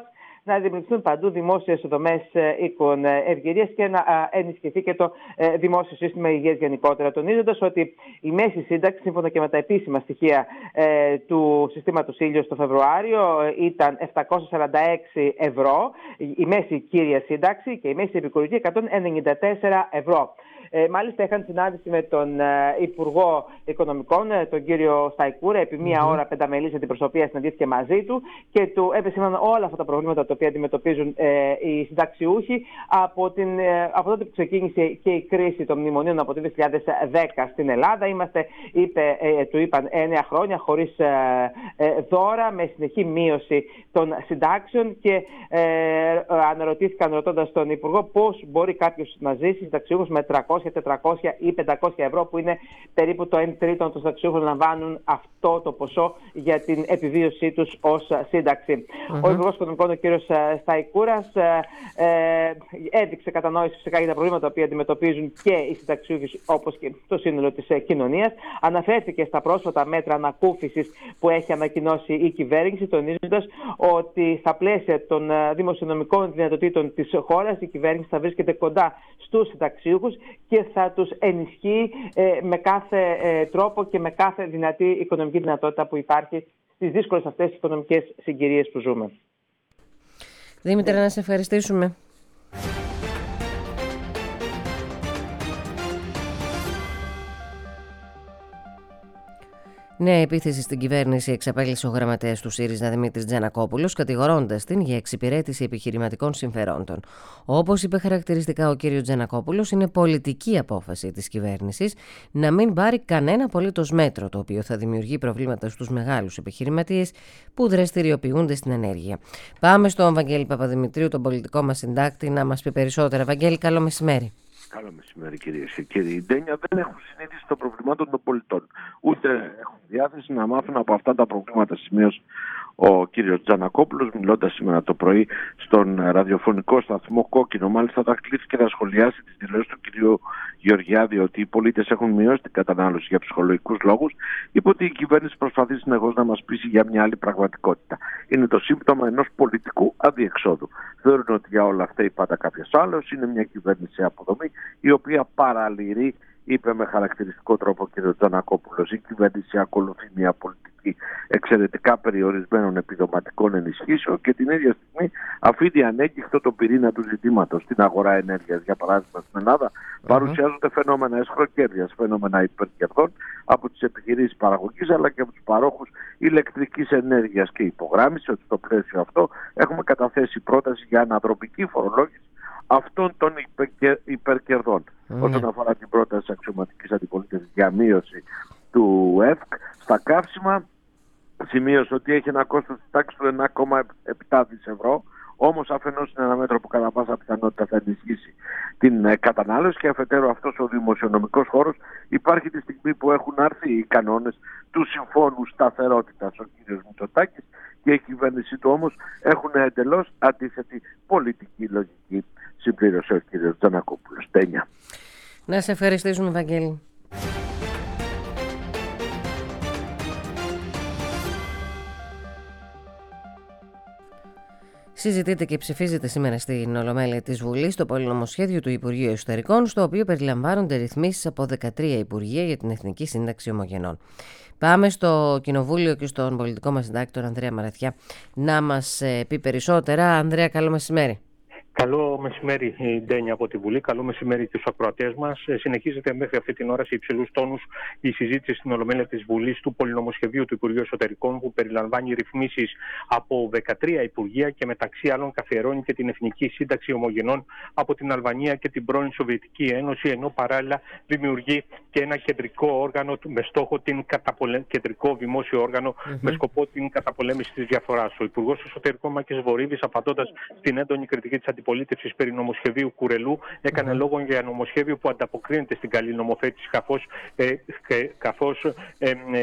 να δημιουργηθούν παντού δημόσιες δομές οίκων ευγυρίας και να ενισχυθεί και το δημόσιο σύστημα υγείας γενικότερα. Τονίζοντας ότι η μέση σύνταξη, σύμφωνα και με τα επίσημα στοιχεία του συστήματος Ήλιος το Φεβρουάριο, ήταν επτακόσια σαράντα έξι ευρώ, η μέση κύρια σύνταξη, και η μέση επικουρική εκατόν ενενήντα τέσσερα ευρώ. Ε, μάλιστα, είχαν συνάντηση με τον ε, Υπουργό Οικονομικών, ε, τον κύριο Σταϊκούρα, επί μία mm-hmm. ώρα πενταμελής αντιπροσωπεία συναντήθηκε μαζί του και του επεσήμαναν όλα αυτά τα προβλήματα τα οποία αντιμετωπίζουν ε, οι συνταξιούχοι από, την, ε, από τότε που ξεκίνησε και η κρίση των μνημονίων από το δύο χιλιάδες δέκα στην Ελλάδα. Είμαστε, είπε, ε, του είπαν, εννέα χρόνια χωρίς ε, ε, δώρα, με συνεχή μείωση των συντάξεων, και ε, αναρωτήθηκαν ρωτώντας τον Υπουργό πώς μπορεί κάποιος να ζήσει συνταξιούχος με τριακόσια, τετρακόσια ή πεντακόσια ευρώ, που είναι περίπου το ένα τρίτο των συνταξιούχων λαμβάνουν αυτό το ποσό για την επιβίωσή τους ως σύνταξη. Mm-hmm. Ο Υπουργός Οικονομικών, ο κ. Σταϊκούρας, ε, έδειξε κατανόηση φυσικά για τα προβλήματα που αντιμετωπίζουν και οι συνταξιούχοι, όπως και το σύνολο της κοινωνίας. Αναφέρθηκε στα πρόσφατα μέτρα ανακούφισης που έχει ανακοινώσει η κυβέρνηση, τονίζοντας ότι στα πλαίσια των δημοσιονομικών δυνατοτήτων της χώρας η κυβέρνηση θα βρίσκεται κοντά στους συνταξιούχους και θα τους ενισχύει ε, με κάθε ε, τρόπο και με κάθε δυνατή οικονομική δυνατότητα που υπάρχει στις δύσκολες αυτές τις οικονομικές συγκυρίες που ζούμε. Δήμητρα, να σε ευχαριστήσουμε. Νέα επίθεση στην κυβέρνηση εξαπέλυσε ο γραμματέας του ΣΥΡΙΖΑ Δημήτρης Τζανακόπουλος, κατηγορώντας την για εξυπηρέτηση επιχειρηματικών συμφερόντων. Όπως είπε χαρακτηριστικά ο κ. Τζανακόπουλος, είναι πολιτική απόφαση της κυβέρνησης να μην πάρει κανένα απολύτως μέτρο, το οποίο θα δημιουργεί προβλήματα στους μεγάλους επιχειρηματίες που δραστηριοποιούνται στην ενέργεια. Πάμε στον Βαγγέλη Παπαδημητρίου, τον πολιτικό μας συντάκτη, να μας πει περισσότερα. Βαγγέλη, καλό μεσημέρι. Καλό μεσημέρι, κυρίες και κύριοι. Οι Ντένια δεν έχουν συνείδηση των προβλημάτων των πολιτών. Ούτε έχουν διάθεση να μάθουν από αυτά τα προβλήματα, σημείωσε ο κύριος Τζανακόπουλος, μιλώντας σήμερα το πρωί στον ραδιοφωνικό σταθμό Κόκκινο. Μάλιστα, θα κλείθηκε να σχολιάσει τις δηλώσεις του κυρίου Γεωργιάδη ότι οι πολίτες έχουν μειώσει την κατανάλωση για ψυχολογικούς λόγους. Είπε ότι η κυβέρνηση προσπαθεί συνεχώς να μας πείσει για μια άλλη πραγματικότητα. Είναι το σύμπτωμα ενός πολιτικού αδιεξόδου. Θεωρούν ότι για όλα αυτά πάντα κάποιος άλλος. Είναι μια κυβέρνηση αποδομή, η οποία παραλυρεί, είπε με χαρακτηριστικό τρόπο ο κ. Τζανακόπουλος. Η κυβέρνηση ακολουθεί μια πολιτική εξαιρετικά περιορισμένων επιδοματικών ενισχύσεων και την ίδια στιγμή αφήνει ανέγκυχτο τον πυρήνα του ζητήματος στην αγορά ενέργειας. Για παράδειγμα, στην Ελλάδα uh-huh. παρουσιάζονται φαινόμενα εσχροκέρδειας, φαινόμενα υπερκερδών από τις επιχειρήσεις παραγωγής αλλά και από τους παρόχους ηλεκτρικής ενέργειας. Και υπογράμμισε ότι στο πλαίσιο αυτό έχουμε καταθέσει πρόταση για αναδρομική φορολόγηση αυτών των υπερκερδών. Mm. Όσον αφορά την πρόταση της αξιωματικής αντιπολίτευσης για μείωση του ΕΦΚ στα καύσιμα, σημείωσε ότι έχει ένα κόστος της τάξης του ένα κόμμα επτά δισεκατομμύρια ευρώ. Όμως αφενός είναι ένα μέτρο που κατά πάσα πιθανότητα θα ενισχύσει την ε, κατανάλωση, και αφετέρου αυτός ο δημοσιονομικός χώρος υπάρχει τη στιγμή που έχουν άρθει οι κανόνες του Συμφώνου Σταθερότητας. Ο κ. Μητσοτάκης και η κυβέρνησή του όμως έχουν εντελώς αντίθετη πολιτική λογική, συμπλήρωσε ο κ. Τζανακόπουλος. Τένια. Να σε ευχαριστήσουμε, Βαγγέλη. Συζητείται και ψηφίζεται σήμερα στην Ολομέλεια της Βουλής το πολυνομοσχέδιο του Υπουργείου Εσωτερικών, στο οποίο περιλαμβάνονται ρυθμίσεις από δεκατρία Υπουργεία για την Εθνική Σύνταξη Ομογενών. Πάμε στο Κοινοβούλιο και στον πολιτικό μας συντάκτη, τον Ανδρέα Μαραθιά, να μας πει περισσότερα. Ανδρέα, καλό μεσημέρι. Καλό μεσημέρι, η Ντένια από τη Βουλή. Καλό μεσημέρι και στους ακροατές μας. Συνεχίζεται μέχρι αυτή την ώρα σε υψηλούς τόνους η συζήτηση στην Ολομέλεια της Βουλής του πολυνομοσχεδίου του Υπουργείου Εσωτερικών, που περιλαμβάνει ρυθμίσεις από δεκατρία Υπουργεία και μεταξύ άλλων καθιερώνει και την Εθνική Σύνταξη Ομογενών από την Αλβανία και την πρώην Σοβιετική Ένωση, ενώ παράλληλα δημιουργεί και ένα κεντρικό όργανο με στόχο την καταπολέ... κεντρικό δημόσιο όργανο mm-hmm. με σκοπό την καταπολέμηση της διαφθοράς. Ο Υπουργός Εσωτερικών Μάκης Βορύδης, απαντώντας στην έντονη κριτική της αντιπολίτευσης περί νομοσχεδίου Κουρελού, έκανε mm-hmm. λόγο για νομοσχέδιο που ανταποκρίνεται στην καλή νομοθέτηση, καθώς, ε, καθώς ε, ε,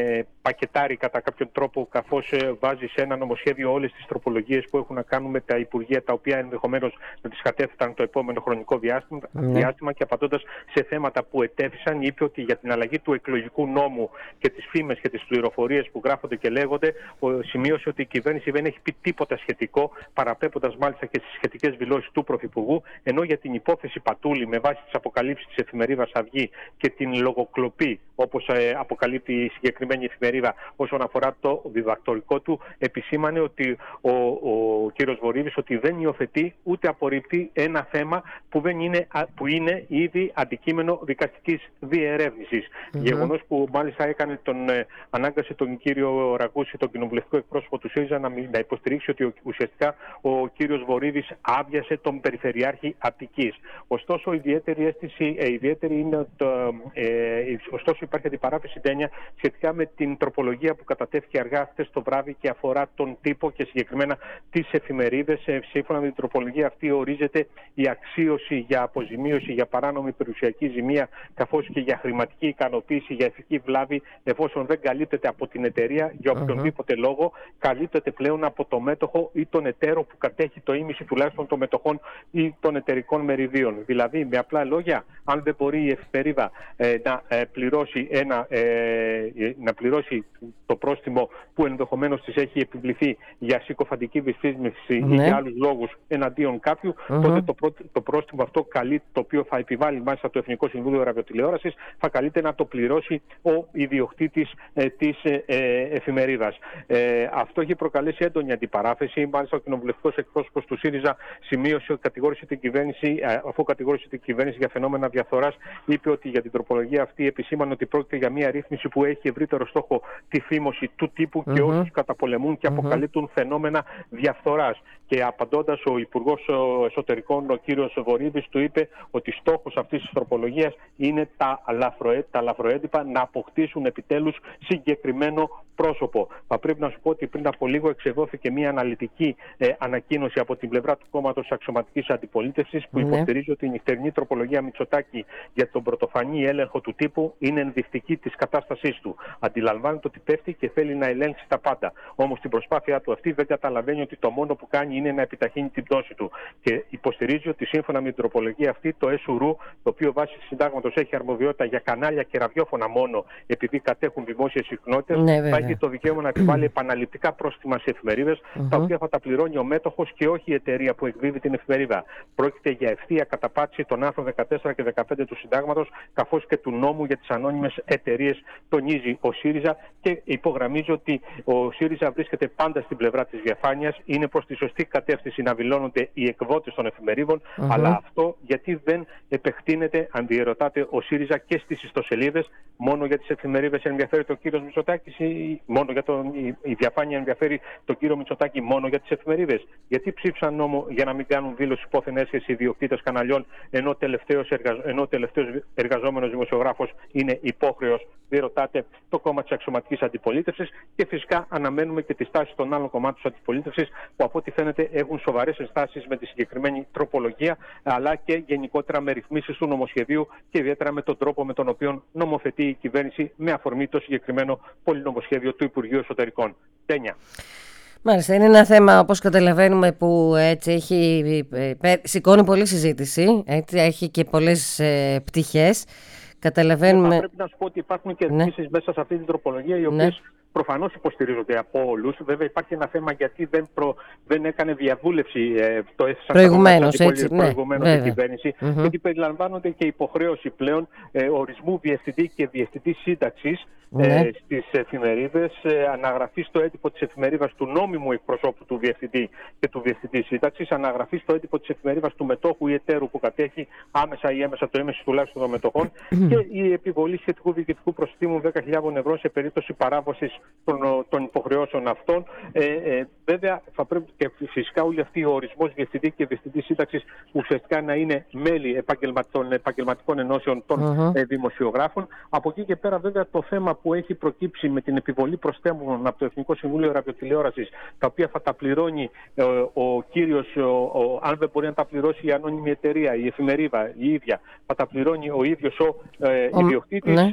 πακετάρει κατά κάποιον τρόπο, καθώς βάζει σε ένα νομοσχέδιο όλες τις τροπολογίες που έχουν να κάνουν με τα υπουργεία, τα οποία ενδεχομένως να τις κατέφθαν το επόμενο χρονικό διάστημα, ναι. διάστημα και απαντώντας σε θέματα που ετέθησαν, είπε ότι για την αλλαγή του εκλογικού νόμου και τις φήμες και τις πληροφορίες που γράφονται και λέγονται, σημείωσε ότι η κυβέρνηση δεν έχει πει τίποτα σχετικό, παραπέμποντας μάλιστα και στις σχετικές δηλώσεις του Πρωθυπουργού, ενώ για την υπόθεση Πατούλη, με βάση τις αποκαλύψεις της εφημερίδας Αυγή και την λογοκλοπή, όπως αποκαλύπτει η συγκεκριμένη εφημερίδα όσον αφορά το διδακτορικό του, επισήμανε ότι ο, ο κύριος Βορύδης ότι δεν υιοθετεί ούτε απορρίπτει ένα θέμα που, δεν είναι, που είναι ήδη αντικείμενο δικαστικής διερεύνησης. Mm-hmm. Γεγονός που μάλιστα έκανε τον, ε, ανάγκασε τον κύριο Ραγούση, τον κοινοβουλευτικό εκπρόσωπο του ΣΥΡΙΖΑ, να, να υποστηρίξει ότι ο, ουσιαστικά ο κύριος Βορύδης άδειασε τον Περιφερειάρχη Αττικής. Ωστόσο, ιδιαίτερη αίσθηση, ε, ιδιαίτερη είναι το, ε, ωστόσο υπάρχει αντιπαράθεση Ντένια σχετικά με την τροπολογία που κατατέθηκε αργά χθες το βράδυ και αφορά τον τύπο και συγκεκριμένα τις εφημερίδες. Σύμφωνα με την τροπολογία αυτή ορίζεται η αξίωση για αποζημίωση για παράνομη περιουσιακή ζημία, καθώς και για χρηματική ικανοποίηση για ηθική βλάβη, εφόσον δεν καλύπτεται από την εταιρεία για οποιονδήποτε uh-huh. λόγο, καλύπτεται πλέον από το μέτοχο ή τον εταίρο που κατέχει το ίμιση τουλάχιστον των μετοχών ή των εταιρικών μεριδίων. Δηλαδή, με απλά λόγια, αν δεν μπορεί η εφημερίδα ε, να, ε, πληρώσει ένα, ε, να πληρώσει το πρόστιμο που ενδεχομένως της έχει επιβληθεί για συκοφαντική δυσφήμιση ναι. ή για άλλους λόγους εναντίον κάποιου, uh-huh. τότε το, πρό, το πρόστιμο αυτό καλεί, το οποίο θα επιβάλλει μάλιστα το Εθνικό Συμβούλιο Ραδιοτηλεόρασης, θα καλείται να το πληρώσει ο ιδιοκτήτης ε, της ε, ε, εφημερίδας. Ε, αυτό έχει προκαλέσει έντονη αντιπαράθεση. Μάλιστα, ο κοινοβουλευτικός εκπρόσωπος του ΣΥΡΙΖΑ σημείωσε, κατηγόρησε την κυβέρνηση, ε, αφού κατηγόρησε την κυβέρνηση για φαινόμενα διαφθοράς, είπε ότι για την τροπολογία αυτή επισήμανε ότι πρόκειται για μια ρύθμιση που έχει ευρύτερο στόχο τη φήμωση του τύπου και mm-hmm. όσους καταπολεμούν και mm-hmm. αποκαλύπτουν φαινόμενα διαφθοράς. Και απαντώντας, ο Υπουργός Εσωτερικών, ο κύριος Βορύδης, του είπε ότι στόχος αυτής της τροπολογίας είναι τα, λαφροέ, τα λαφροέντυπα να αποκτήσουν επιτέλους συγκεκριμένο πρόσωπο. Θα πρέπει να σου πω ότι πριν από λίγο εξεδόθηκε μια αναλυτική ε, ανακοίνωση από την πλευρά του κόμματος Αξιωματικής Αντιπολίτευσης που mm-hmm. υποστηρίζει ότι η νυχτερινή τροπολογία Μητσοτάκη για τον πρωτοφανή έλεγχο του τύπου είναι ενδεικτική της κατάστασής του. Αντιλαμβάνεται ότι πέφτει και θέλει να ελέγξει τα πάντα. Όμως στην προσπάθειά του αυτή δεν καταλαβαίνει ότι το μόνο που κάνει είναι να επιταχύνει την πτώση του. Και υποστηρίζει ότι σύμφωνα με την τροπολογία αυτή το ΕΣΟΥΡΟΥ, το οποίο βάσει του συντάγματος έχει αρμοδιότητα για κανάλια και ραδιόφωνα μόνο επειδή κατέχουν δημόσιες συχνότητες, ναι, θα έχει το δικαίωμα να επιβάλλει επαναληπτικά πρόστιμα σε εφημερίδες, mm-hmm. τα οποία θα τα πληρώνει ο μέτοχος και όχι η εταιρεία που εκδίδει την εφημερίδα. Πρόκειται για ευθεία καταπάτηση των άρθρων δεκατέσσερα και δεκαπέντε του συντάγματος, καθώς και του νόμου για τις ανώνυμες εταιρείες, τονίζει ο ΣΥΡΙΖΑ και υπογραμμίζει ότι ο ΣΥΡΙΖΑ βρίσκεται πάντα στην πλευρά της διαφάνειας. Είναι προς τη σωστή κατεύθυνση να δηλώνονται οι εκδότες των εφημερίδων, mm-hmm. αλλά αυτό γιατί δεν επεκτείνεται, αν διερωτάτε, ο ΣΥΡΙΖΑ και στις ιστοσελίδες. Μόνο για τις εφημερίδες ενδιαφέρει τον κύριο Μητσοτάκη, ή μόνο για τον, η, η διαφάνεια ενδιαφέρει τον κύριο Μητσοτάκη μόνο για τις εφημερίδες? Γιατί ψήφισαν νόμο για να μην κάνουν δήλωση υπόθεν έσχεση ιδιοκτήτες καναλιών, ενώ τελευταίος, εργαζ, ενώ τελευταίος εργαζόμενος δημοσιογράφος είναι υπόχρεος? Διερωτάτε το κόμμα της Αξιωματικής Αντιπολίτευσης. Και φυσικά αναμένουμε και τις τάσεις των άλλων κομμάτων της Αντιπολίτευσης, που από ό,τι φαίνεται έχουν σοβαρές ενστάσεις με τη συγκεκριμένη τροπολογία, αλλά και γενικότερα με ρυθμίσεις του νομοσχεδίου και ιδιαίτερα με τον τρόπο με τον οποίο νομοθετεί η κυβέρνηση με αφορμή το συγκεκριμένο πολυνομοσχέδιο του Υπουργείου Εσωτερικών. Τένια. Μάλιστα, είναι ένα θέμα, όπως καταλαβαίνουμε, που έτσι έχει, σηκώνει πολλή συζήτηση, έτσι, έχει και πολλές ε, πτυχές. Καταλαβαίνουμε... Θα πρέπει να σου πω ότι υπάρχουν και ρυθμίσεις ναι. μέσα σε αυτή την τροπολογία, οι οποίες ναι. προφανώς υποστηρίζονται από όλους. Βέβαια υπάρχει ένα θέμα γιατί δεν, προ, δεν έκανε διαβούλευση, ε, το έθεσαν προηγουμένως, έτσι, ναι, προηγουμένως η κυβέρνηση, mm-hmm. γιατί περιλαμβάνονται και υποχρέωση πλέον ε, ορισμού διευθυντή και διευθυντή σύνταξης ναι. ε, στις εφημερίδες, ε, αναγραφή στο έντυπο της εφημερίδας του νόμιμου εκπροσώπου του διευθυντή και του διευθυντή σύνταξης, αναγραφή στο έντυπο της εφημερίδας του μετόχου ή εταίρου που κατέχει άμεσα ή έμεσα το έμεση τουλάχιστον των μετοχών και η επιβολή σχετικού διοικητικού προστίμου δέκα χιλιάδες ευρώ σε περίπτωση παράβασης των, των υποχρεώσεων αυτών. Ε, ε, βέβαια, θα πρέπει και φυσικά όλοι αυτοί ο ορισμός διευθυντή και διευθυντή σύνταξης ουσιαστικά να είναι μέλη επαγγελμα, των επαγγελματικών ενώσεων των uh-huh. ε, δημοσιογράφων. Από εκεί και πέρα, βέβαια, το θέμα που έχει προκύψει με την επιβολή προστέμων από το Εθνικό Συμβούλιο Ραδιοτηλεόρασης, τα οποία θα τα πληρώνει ε, ο κύριος, ο, ο, αν δεν μπορεί να τα πληρώσει η ανώνυμη εταιρεία, η εφημερίδα η ίδια, θα τα πληρώνει ο ίδιος ο ε, ιδιοκτήτης. Ναι.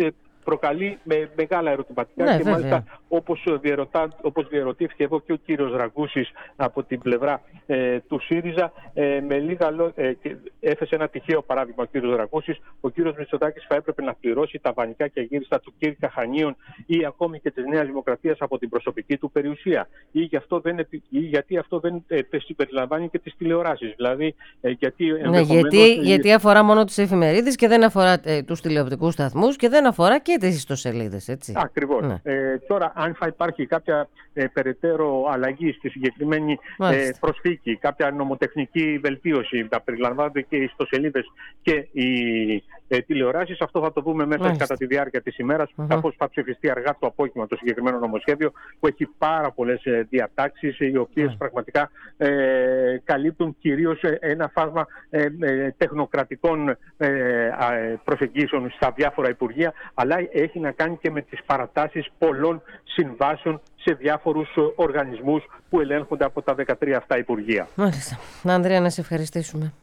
προκαλεί με μεγάλα ερωτηματικά. Ναι, και βέβαια. μάλιστα όπως, διερωτά, όπως διερωτήθηκε εδώ και ο κύριος Ραγκούσης από την πλευρά ε, του ΣΥΡΙΖΑ, ε, με λίγα λόγια, ε, έθεσε ένα τυχαίο παράδειγμα ο κύριος Ραγκούσης. Ο κύριος Μητσοτάκης θα έπρεπε να πληρώσει τα βανικά και αγύριστα του Κήρυκα Χανίων ή ακόμη και της Νέας Δημοκρατίας από την προσωπική του περιουσία. Ή, γι αυτό δεν, ή γιατί αυτό δεν ε, συμπεριλαμβάνει και τις τηλεοράσεις. Δηλαδή, ε, γιατί, ναι, γιατί, γιατί αφορά μόνο τις εφημερίδες και δεν αφορά ε, τους τηλεοπτικούς σταθμούς και δεν αφορά και τις ιστοσελίδες, έτσι. Ακριβώς. Ναι. Ε, τώρα, αν θα υπάρχει κάποια ε, περαιτέρω αλλαγή στη συγκεκριμένη ε, προσθήκη, κάποια νομοτεχνική βελτίωση, θα περιλαμβάνονται και οι ιστοσελίδες και οι ε, τηλεοράσεις, αυτό θα το δούμε μέσα Μάλιστα. κατά τη διάρκεια της ημέρας, uh-huh. καθώς θα ψηφιστεί αργά το απόγευμα το συγκεκριμένο νομοσχέδιο, που έχει πάρα πολλές ε, διατάξεις, οι οποίες uh-huh. πραγματικά ε, καλύπτουν κυρίως ένα φάσμα ε, ε, τεχνοκρατικών ε, ε, προσεγγίσεων στα διάφορα υπουργεία, αλλά έχει να κάνει και με τις παρατάσεις πολλών συμβάσεων σε διάφορους οργανισμούς που ελέγχονται από τα δεκατρία αυτά υπουργεία. Μάλιστα. Ανδρέα, να σε ευχαριστήσουμε.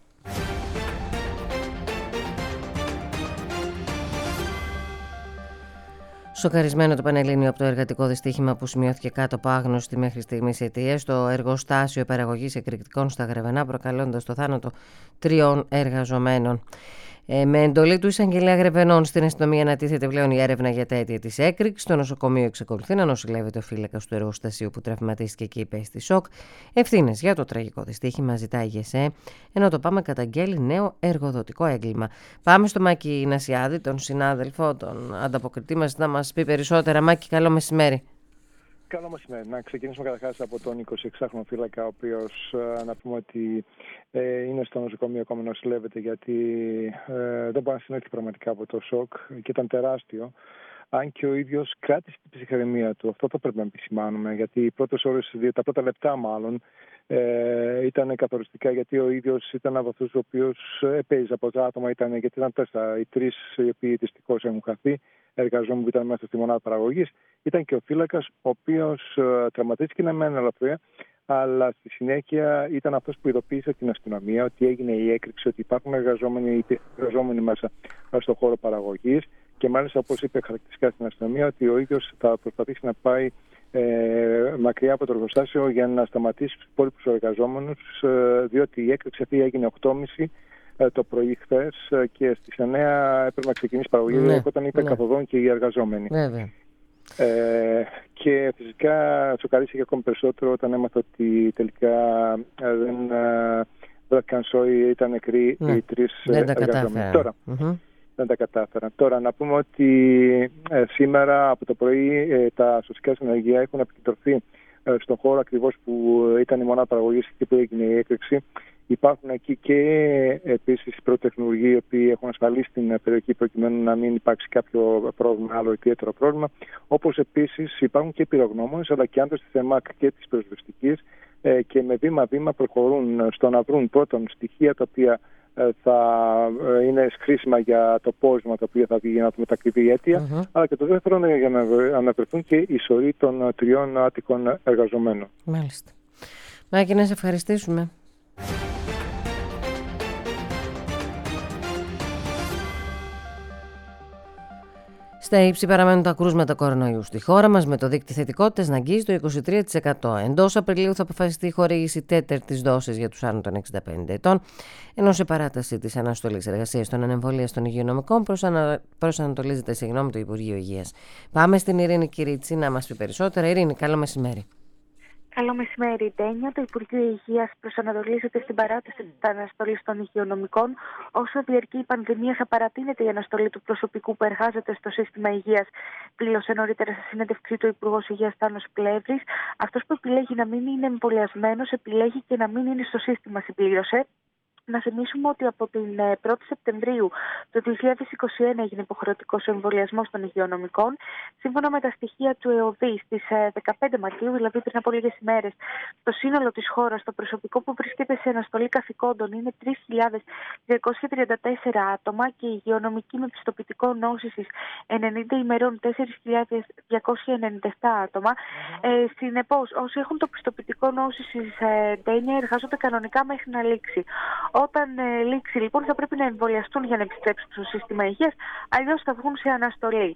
Σοκαρισμένο το Πανελλήνιο από το εργατικό δυστύχημα που σημειώθηκε κάτω από άγνωστη μέχρι στιγμής αιτία στο εργοστάσιο παραγωγής εκρηκτικών στα Γρεβενά, προκαλώντας το θάνατο τριών εργαζομένων. Ε, με εντολή του εισαγγελέα Γρεβενών στην αστυνομία ανατίθεται πλέον η έρευνα για τα αίτια της έκρηξης. Στο νοσοκομείο εξακολουθεί να νοσηλεύεται ο φύλακας του εργοστασίου που τραυματίστηκε και υπέστη σοκ. Ευθύνες για το τραγικό δυστύχημα ζητάει η ΓΕΣΕ, ενώ το ΠΑΜΕ καταγγέλει νέο εργοδοτικό έγκλημα. Πάμε στο Μάκη Νασιάδη, τον συνάδελφο, τον ανταποκριτή μας, να μας πει περισσότερα. Μάκη, καλό μεσημέρι. Καλό μεσημέρι. Να ξεκινήσουμε καταρχάς από τον εικοσιεξάχρονο φύλακα, ο οποίος να πούμε ότι ε, είναι στο νοσοκομείο ακόμα νοσηλεύεται, γιατί ε, δεν μπορεί να συνέλθει πραγματικά από το σοκ και ήταν τεράστιο. Αν και ο ίδιος κράτησε την ψυχραιμία του. Αυτό το πρέπει να επισημάνουμε, γιατί οι πρώτες ώρες, τα πρώτα λεπτά μάλλον, ε, ήταν καθοριστικά, γιατί ο ίδιος ήταν από αυτούς ο οποίος έπαιζε από τα άτομα, ήταν, γιατί ήταν τέσσερα, οι τρεις οι οποίοι δυστυχώς έχουν χαθεί, εργαζόμενοι που ήταν μέσα στη μονάδα παραγωγής. Ήταν και ο φύλακας, ο οποίος ε, τραυματίστηκε με ένα ελαφριά, αλλά στη συνέχεια ήταν αυτός που ειδοποίησε την αστυνομία ότι έγινε η έκρηξη, ότι υπάρχουν εργαζόμενοι, εργαζόμενοι μέσα στον χώρο παραγωγής, και μάλιστα, όπως είπε χαρακτηριστικά στην αστυνομία, ότι ο ίδιος θα προσπαθήσει να πάει ε, μακριά από το εργοστάσιο για να σταματήσει τους υπόλοιπους εργαζόμενους, ε, διότι η έκρηξη αυτή έγινε οκτώ και μισή το πρωί χθες και στις εννιά έπρεπε να ξεκινήσει η παραγωγή, ναι, όταν ήταν ναι. καθοδόν και οι εργαζόμενοι. Βέβαια. Ε, και φυσικά σοκαρίστηκε ακόμη περισσότερο όταν έμαθα ότι τελικά δεν βρέθηκαν σώοι, ήταν νεκροί ναι. οι τρεις εργαζόμενοι. Τώρα, mm-hmm. δεν τα κατάφεραν. Τώρα να πούμε ότι ε, σήμερα από το πρωί ε, τα σωστικά συνεργεία έχουν επικεντρωθεί ε, στον χώρο ακριβώς που ήταν η μονάδα παραγωγής και που έγινε η έκρηξη. Υπάρχουν εκεί και επίσης πρωτοτεχνουργοί οι οποίοι έχουν ασφαλίσει την περιοχή προκειμένου να μην υπάρξει κάποιο πρόβλημα, άλλο ιδιαίτερο πρόβλημα. Όπως επίσης υπάρχουν και πυρογνώμονες αλλά και άντρες της ΕΜΑΚ και της πυροσβεστικής ε, και με βήμα-βήμα προχωρούν στο να βρουν πρώτον στοιχεία τα οποία ε, θα ε, είναι χρήσιμα για το πόρισμα το οποίο θα βγει για να δούμε τα ακριβή αίτια, mm-hmm. αλλά και το δεύτερο είναι για να αναβρεθούν και οι σωροί των τριών άτυχων εργαζομένων. Μάλιστα. Μάκη, να σε ευχαριστήσουμε. Στα ύψη παραμένουν τα κρούσματα κορονοϊού στη χώρα μας, με το δείκτη θετικότητας να αγγίζει το είκοσι τρία τοις εκατό. Εντός Απριλίου θα αποφασιστεί η χορήγηση τέταρτης δόσης για τους άνω των εξήντα πέντε ετών, ενώ σε παράταση της αναστολής εργασίας των ανεμβολίας των υγειονομικών προσανα... προσανατολίζεται συγγνώμη το Υπουργείο Υγείας. Πάμε στην Ειρήνη Κυρίτσι να μας πει περισσότερα. Ειρήνη, καλό μεσημέρι. Καλό μεσημέρι, Ντένια. Το Υπουργείο Υγείας προσανατολίζεται στην παράταση της αναστολής των υγειονομικών. Όσο διαρκεί η πανδημία, θα παρατείνεται η αναστολή του προσωπικού που εργάζεται στο σύστημα υγείας, δήλωσε νωρίτερα σε συνέντευξή του Υπουργός Υγείας Τάνος Πλεύρης. Αυτός που επιλέγει να μην είναι εμβολιασμένος, επιλέγει και να μην είναι στο σύστημα, συμπλήρωσε. Να θυμίσουμε ότι από την πρώτη Σεπτεμβρίου του δύο χιλιάδες είκοσι ένα έγινε υποχρεωτικός ο εμβολιασμός των υγειονομικών. Σύμφωνα με τα στοιχεία του ΕΟΔΗ, στις δεκαπέντε Μαρτίου, δηλαδή πριν από λίγες ημέρες, το σύνολο της χώρας, το προσωπικό που βρίσκεται σε αναστολή καθηκόντων είναι τρεις χιλιάδες διακόσια τριάντα τέσσερα άτομα και η υγειονομική με πιστοποιητικό νόσησης ενενήντα ημερών τέσσερις χιλιάδες διακόσια ενενήντα επτά άτομα. Mm-hmm. Ε, συνεπώς, όσοι έχουν το πιστοποιητικό νόσησης ε, Ντένια εργάζονται κανονικά μέχρι να λήξει. Όταν ε, λήξει λοιπόν θα πρέπει να εμβολιαστούν για να επιστρέψουν στο σύστημα υγείας, αλλιώς θα βγουν σε αναστολή.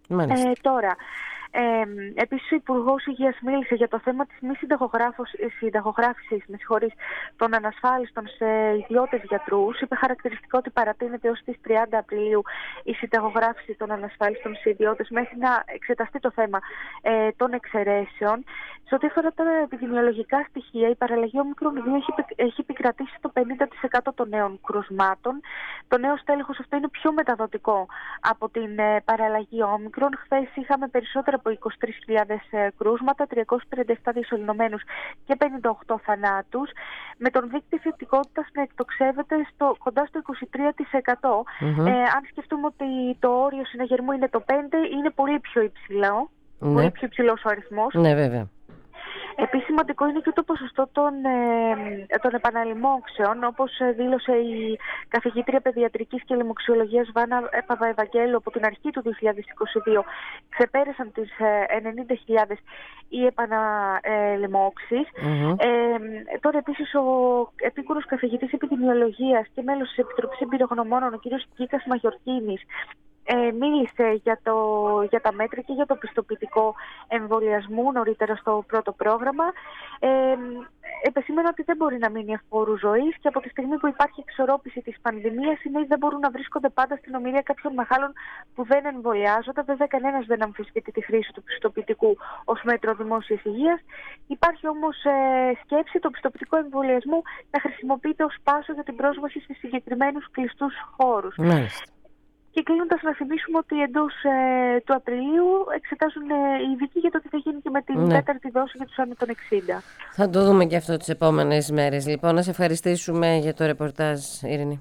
Ε, τώρα, Ε, επίσης, ο Υπουργός Υγείας μίλησε για το θέμα της μη συνταγογράφησης με συγχωρείς, των ανασφάλιστων σε ιδιώτες γιατρούς. Είπε χαρακτηριστικό ότι παρατείνεται ως τις τριάντα Απριλίου η συνταγογράφηση των ανασφάλιστων σε ιδιώτες μέχρι να εξεταστεί το θέμα ε, των εξαιρέσεων. Σε ό,τι αφορά τα επιδημιολογικά στοιχεία, η παραλλαγή Όμικρον δύο έχει, έχει επικρατήσει στο πενήντα τοις εκατό των νέων κρουσμάτων. Το νέο στέλεχος αυτό είναι πιο μεταδοτικό από την ε, παραλλαγή Όμικρον. Χθες είχαμε περισσότερα από είκοσι τρεις χιλιάδες κρούσματα, τριακόσιους τριάντα επτά διασωληνωμένους και πενήντα οκτώ θανάτους, με τον δείκτη θετικότητας να εκτοξεύεται στο, κοντά στο είκοσι τρία τοις εκατό. Mm-hmm. Ε, αν σκεφτούμε ότι το όριο συναγερμού είναι το πέντε, είναι πολύ πιο υψηλό. Ναι. Πολύ πιο υψηλός ο αριθμός. Ναι, βέβαια. Επίσης σημαντικό είναι και το ποσοστό των, ε, των επαναλημόξεων, όπως δήλωσε η καθηγήτρια παιδιατρικής και λοιμοξιολογίας Βάνα Παπαευαγγέλου από την αρχή του δύο χιλιάδες είκοσι δύο. Ξεπέρασαν τις ε, ενενήντα χιλιάδες οι επαναλημόξεις. Mm-hmm. Ε, τώρα επίσης ο επίκουρος καθηγητής επιδημιολογίας και μέλος της Επιτροπής Εμπειρογνωμόνων, ο κ. Κίκας Μαγιορκίνης, Ε, μίλησε για, το, για τα μέτρα και για το πιστοποιητικό εμβολιασμού νωρίτερα στο πρώτο πρόγραμμα. Ε, επεσήμενα ότι δεν μπορεί να μείνει ευπόρου ζωής και από τη στιγμή που υπάρχει εξορρόπηση της πανδημίας, οι νέοι δεν μπορούν να βρίσκονται πάντα στην ομιλία κάποιων μεγάλων που δεν εμβολιάζονται. Βέβαια, κανένας δεν αμφισβητεί τη χρήση του πιστοποιητικού ως μέτρο δημόσιας υγείας. Υπάρχει όμως ε, σκέψη το πιστοποιητικό εμβολιασμού να χρησιμοποιείται ως πάσο για την πρόσβαση σε συγκεκριμένους κλειστούς χώρους. Μάλιστα. Και κλείνοντας, να θυμίσουμε ότι εντός ε, του Απριλίου εξετάζουν ε, οι ειδικοί για το τι θα γίνει και με την ναι. τέταρτη δόση για τους άνω των εξήντα. Θα το δούμε και αυτό τις επόμενες μέρες. Λοιπόν, να σε ευχαριστήσουμε για το ρεπορτάζ, Ειρήνη.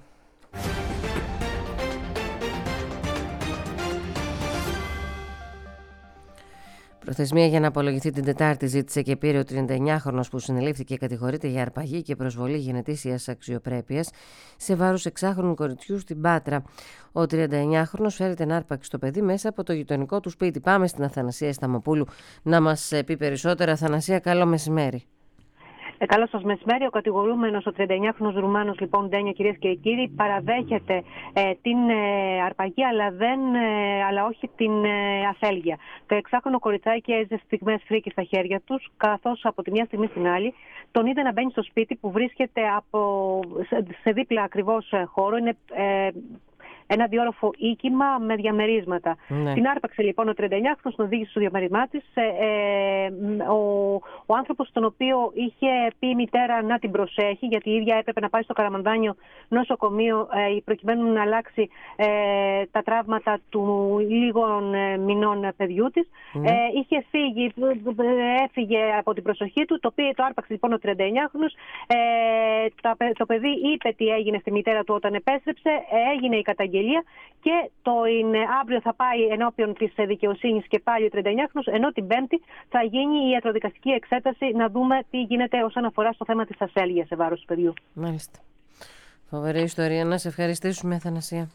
Προθεσμία για να απολογηθεί την Τετάρτη ζήτησε και πήρε ο τριανταεννιάχρονος που συνελήφθηκε και κατηγορείται για αρπαγή και προσβολή γενετήσιας αξιοπρέπειας σε βάρος εξάχρονου κοριτσιού στην Πάτρα. Ο τριανταεννιάχρονος φέρει την άρπαξη στο παιδί μέσα από το γειτονικό του σπίτι. Πάμε στην Αθανασία Σταμοπούλου να μας πει περισσότερα. Αθανασία, καλό μεσημέρι. Ε, καλό σας μεσημέρι. Ο κατηγορούμενος, ο τριανταεννιάχρονος Ρουμάνος, λοιπόν, Ντένια, κυρίες και κύριοι, παραδέχεται ε, την ε, αρπαγή, αλλά, δεν, ε, αλλά όχι την ε, αφέλγεια. Το εξάχρονο κοριτσάκι έζησε στιγμές φρίκη στα χέρια τους, καθώς από τη μια στιγμή στην άλλη τον είδε να μπαίνει στο σπίτι που βρίσκεται από, σε, σε δίπλα ακριβώς χώρο. Είναι ε, ένα διόροφο οίκημα με διαμερίσματα. Ναι. Την άρπαξε λοιπόν ο τριανταεννιάχρονος, τον οδήγησε στο διαμέρισμά της. Ε, ε, ο, ο άνθρωπος, τον οποίο είχε πει η μητέρα να την προσέχει, γιατί η ίδια έπρεπε να πάει στο Καραμανδάνιο νοσοκομείο ε, προκειμένου να αλλάξει ε, τα τραύματα του λίγων ε, μηνών παιδιού της. Ναι. Ε, είχε φύγει, έφυγε από την προσοχή του, το, οποίο, το άρπαξε λοιπόν ο τριανταεννιάχρονος. Ε, το, το παιδί είπε τι έγινε στη μητέρα του όταν επέστρεψε, ε, έγινε η καταγγελία. Και το είναι, αύριο θα πάει ενώπιον της δικαιοσύνης και πάλι ο τριανταεννιάχρονος, ενώ την Πέμπτη θα γίνει η ιατροδικαστική εξέταση να δούμε τι γίνεται όσον αφορά στο θέμα της ασέλγειας σε βάρος του παιδιού. Μάλιστα. Φοβερή ιστορία. Να σε ευχαριστήσουμε, Αθανασία.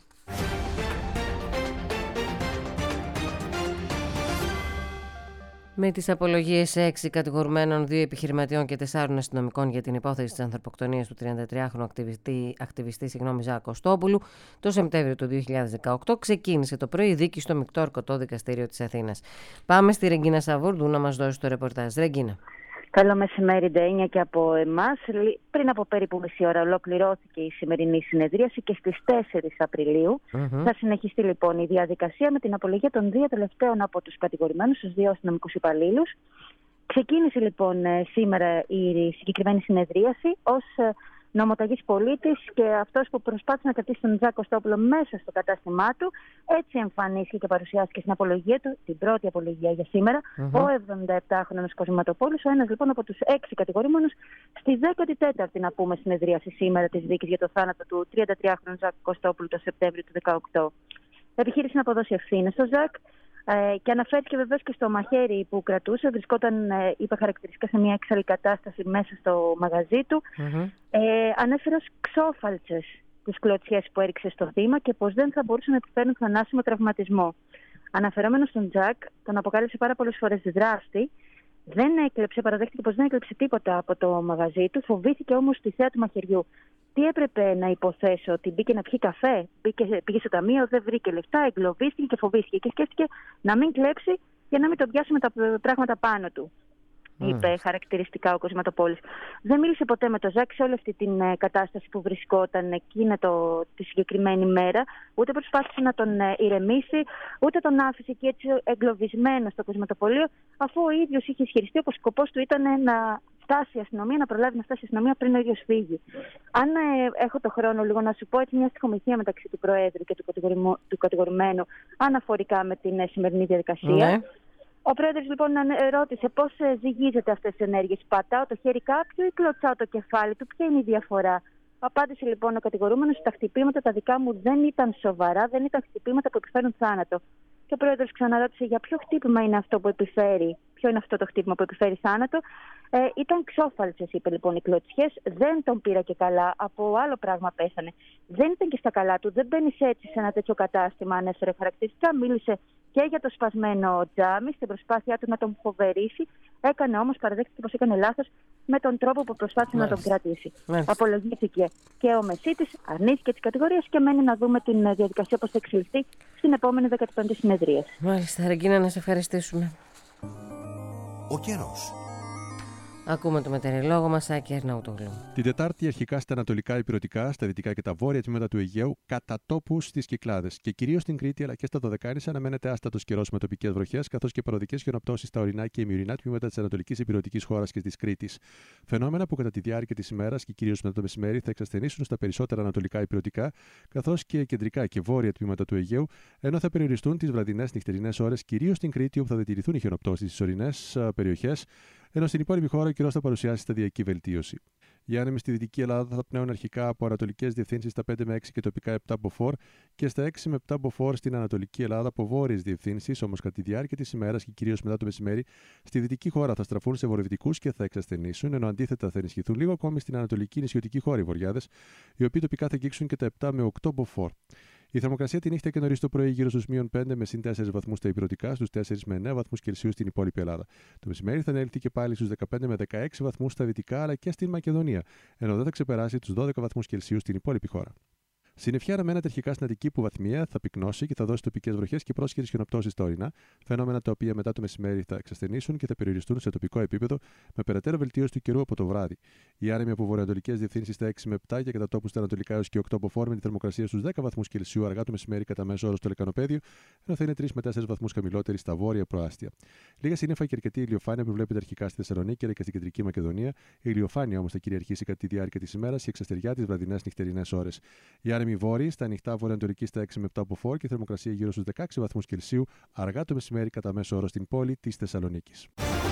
Με τις απολογίες έξι κατηγορουμένων, δύο επιχειρηματιών και τεσσάρων αστυνομικών για την υπόθεση της ανθρωποκτονίας του τριαντατριάχρονου ακτιβιστή, ακτιβιστή συγγνώμη, Ζάκο Κωστόπουλου, το Σεπτέμβριο του δύο χιλιάδες δεκαοκτώ ξεκίνησε το πρωί η δίκη στο Μεικτό Ορκωτό Δικαστήριο της Αθήνας. Πάμε στη Ρεγκίνα Σαβούρδου να μας δώσει το ρεπορτάζ. Ρεγκίνα. Καλό μεσημέρι, Ντένια, και από εμάς. Πριν από περίπου μισή ώρα ολοκληρώθηκε η σημερινή συνεδρίαση και στις τέσσερις Απριλίου mm-hmm. θα συνεχιστεί λοιπόν η διαδικασία με την απολογία των δύο τελευταίων από τους κατηγορημένους, τους δύο αστυνομικούς υπαλλήλους. Ξεκίνησε λοιπόν σήμερα η συγκεκριμένη συνεδρίαση ως νομοταγής πολίτης και αυτός που προσπάθησε να κρατήσει τον Ζάκο Κωστόπουλο μέσα στο κατάστημά του. Έτσι εμφανίστηκε και παρουσιάστηκε στην απολογία του, την πρώτη απολογία για σήμερα, mm-hmm. ο εβδομηνταεπτάχρονος Κοσματοπόλης, ο ένας λοιπόν από τους έξι κατηγορούμενους στη δέκατη τέταρτη να πούμε συνεδρίαση σήμερα της δίκης για το θάνατο του τριαντατριάχρονου Ζάκ Κωστόπουλου το Σεπτέμβριο του δύο χιλιάδες δεκαοκτώ. Επιχείρησε να αποδώσει ευθύνες στο Ζακ. Ε, και αναφέρθηκε βεβαίως και στο μαχαίρι που κρατούσε. Βρισκόταν, ε, είπε χαρακτηριστικά, σε μια έξαλλη κατάσταση μέσα στο μαγαζί του. Mm-hmm. Ε, ανέφερε ως ξόφαλτσες τις κλωτσιές που έριξε στο θύμα και πως δεν θα μπορούσαν να επιφέρουν θανάσιμο τραυματισμό. Αναφερόμενος στον Τζακ, τον αποκάλυψε πάρα πολλές φορές δράστη. Δεν έκλεψε, παραδέχτηκε πως δεν έκλεψε τίποτα από το μαγαζί του. Φοβήθηκε όμως τη θέα του μαχαιριού. τι έπρεπε να υποθέσω, ότι μπήκε να πιει καφέ, μπήκε, πήγε στο ταμείο, δεν βρήκε λεφτά, εγκλωβίστηκε και φοβήθηκε. Και σκέφτηκε να μην κλέψει για να μην τον πιάσουμε τα πράγματα πάνω του. Mm. Είπε χαρακτηριστικά ο Κοσματοπόλης. Δεν μίλησε ποτέ με τον Ζακ σε όλη αυτή την ε, κατάσταση που βρισκόταν εκείνη το, τη συγκεκριμένη μέρα. Ούτε προσπάθησε να τον ε, ηρεμήσει, ούτε τον άφησε εκεί έτσι εγκλωβισμένο στο Κοσματοπολείο, αφού ο ίδιος είχε ισχυριστεί πως σκοπός του ήταν να φτάσει η αστυνομία, να προλάβει να φτάσει η αστυνομία πριν ο ίδιος φύγει. Αν ε, έχω το χρόνο λίγο να σου πω έτσι μια στοιχομηθεία μεταξύ του Προέδρου και του, του κατηγορουμένου αναφορικά με την ε, σημερινή διαδικασία. Mm. Ο πρόεδρος λοιπόν ρώτησε πώς ζυγίζεται αυτές τις ενέργειες. Πατάω το χέρι κάποιου ή κλωτσάω το κεφάλι του, ποια είναι η διαφορά? Απάντησε λοιπόν ο κατηγορούμενος ότι τα χτυπήματα τα δικά μου δεν ήταν σοβαρά, δεν ήταν χτυπήματα που επιφέρουν θάνατο. Και ο πρόεδρος ξαναρώτησε για ποιο χτύπημα είναι αυτό που επιφέρει, ποιο είναι αυτό το χτύπημα που επιφέρει θάνατο. Ε, ήταν ξόφαλτσες, είπε λοιπόν, οι κλωτσιές. Δεν τον πήρα και καλά, από άλλο πράγμα πέθανε. Δεν ήταν και στα καλά του, δεν μπαίνει έτσι σε ένα τέτοιο κατάστημα, ανέφερε χαρακτηριστικά. Μίλησε και για το σπασμένο τζάμι στην προσπάθειά του να τον φοβερήσει. Έκανε όμως, παραδέχτηκε πως έκανε λάθος με τον τρόπο που προσπάθησε Μάλιστα. να τον κρατήσει. Μάλιστα. Απολογήθηκε και ο Μεσίτης, αρνήθηκε τις κατηγορίες και μένει να δούμε την διαδικασία πώς θα εξελιχθεί στην επόμενη δέκατη πέμπτη συνεδρίαση. Μάλιστα, Ρεγκίνα, να σε ευχαριστήσουμε. Ο καιρός. Ακούμε το μετεωρολόγο μας, Άκη Αρναούτογλου. Την Τετάρτη, αρχικά στα ανατολικά ηπειρωτικά, στα δυτικά και τα βόρεια τμήματα του Αιγαίου, κατά τόπους στις Κυκλάδες. Και κυρίως στην Κρήτη αλλά και στα Δωδεκάνησα αναμένεται άστατος καιρός με τοπικές βροχές, καθώς και παροδικές χιονοπτώσεις στα ορεινά και ημιορεινά τμήματα της ανατολικής ηπειρωτικής χώρας και της Κρήτης. Φαινόμενα που κατά τη διάρκεια της ημέρας και κυρίως μετά το μεσημέρι θα εξασθενήσουν στα περισσότερα ανατολικά ηπειρωτικά, καθώς και κεντρικά και βόρεια τμήματα του Αιγαίου, ενώ θα περιοριστούν τις βραδινές νυχτερινές ώρες, κυρίως στην Κρήτη, όπου θα διατηρηθούν οι χιονοπτώσεις στις ορεινές περιοχές. Ενώ στην υπόλοιπη χώρα ο καιρός θα παρουσιάσει σταδιακή βελτίωση. Οι άνεμοι στη Δυτική Ελλάδα θα πνέουν αρχικά από ανατολικές διευθύνσεις στα πέντε με έξι και τοπικά επτά μποφόρ και στα έξι με επτά μποφόρ στην Ανατολική Ελλάδα από βόρειες διευθύνσεις, όμως κατά τη διάρκεια της ημέρας και κυρίως μετά το μεσημέρι, στη Δυτική χώρα θα στραφούν σε βορειοδυτικούς και θα εξασθενήσουν, ενώ αντίθετα θα ενισχυθούν λίγο ακόμη στην Ανατολική νησιωτική χώρα οι βορειάδες, οι οποίοι τοπικά θα αγγίξουν και τα επτά με οκτώ μποφόρ. Η θερμοκρασία τη νύχτα και νωρίς το πρωί γύρω στους μείον πέντε με συν τέσσερα βαθμούς στα ηπειρωτικά, στους τέσσερα με εννέα βαθμούς Κελσίου στην υπόλοιπη Ελλάδα. Το μεσημέρι θα ανέλθει και πάλι στους δεκαπέντε με δεκαέξι βαθμούς στα δυτικά αλλά και στην Μακεδονία, ενώ δεν θα ξεπεράσει τους δώδεκα βαθμούς Κελσίου στην υπόλοιπη χώρα. Συννεφιά αναμένεται αρχικά στην Αττική που βαθμία θα πυκνώσει και θα δώσει τοπικές βροχές και πρόσχερες χιονοπτώσεις στα ορεινά, φαινόμενα τα οποία μετά το μεσημέρι θα εξασθενήσουν και θα περιοριστούν σε τοπικό επίπεδο με περαιτέρω βελτίωση του καιρού από το βράδυ. Οι άνεμοι από βορειοανατολικές διευθύνσεις στα έξι με επτά και κατά τόπου στα ανατολικά έως και οκτώ μποφόρ με τη θερμοκρασία στους δέκα βαθμούς Κελσίου αργά το μεσημέρι κατά μέσο όρο στο Λεκανοπέδιο, ενώ θα είναι τρεις με τέσσερα βαθμούς χαμηλότερη στα βόρεια προάστια. Λίγα σύννεφα και αρκετή ηλιοφάνεια προβλέπεται αρχικά στη Θεσσαλονίκη αλλά και στην κεντρική Μακεδονία. Η ηλιοφάνεια όμως θα κυριαρχήσει κατά τη διάρκεια της ημέρας και εξαστεριά τις βραδινές νυχτερινές ώρες. Οι άνεμοι βόρειοι στα ανοιχτά βορειοανατολική στα έξι με επτά μποφόρ και η θερμοκρασία γύρω στους δεκαέξι βαθμούς Κελσίου αργά το μεσημέρι κατά μέσο όρο στην πόλη της Θεσσαλονίκης.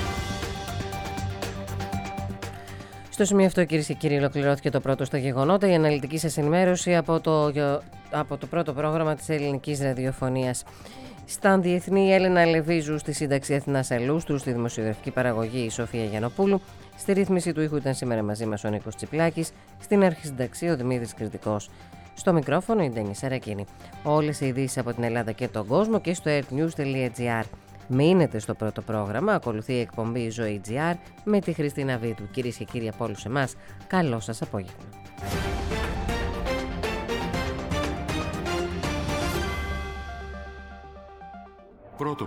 Στο σημείο αυτό, κυρίες και κύριοι, ολοκληρώθηκε το πρώτο στα γεγονότα. Η αναλυτική σας ενημέρωση από το, από το πρώτο πρόγραμμα της ελληνικής ραδιοφωνίας. Στα διεθνή, η Έλενα Λεβίζου στη σύνταξη Αθηνάς Αλούστρου, στη δημοσιογραφική παραγωγή η Σοφία Γιαννοπούλου. Στη ρύθμιση του ήχου ήταν σήμερα μαζί μας ο Νίκος Τσιπλάκης. Στην αρχισυνταξία ο Δημήτρης Κρητικός. Στο μικρόφωνο η Ντένια Σαρακίνη. Όλες οι ειδήσεις από την Ελλάδα και τον κόσμο και στο airnews τελεία gr. Μείνετε στο πρώτο πρόγραμμα. Ακολουθεί η εκπομπή Ζωή τζι αρ με τη Χριστίνα Βίτου. Κυρίες και κύριοι από όλους εμάς, καλό σας απόγευμα. Πρώτο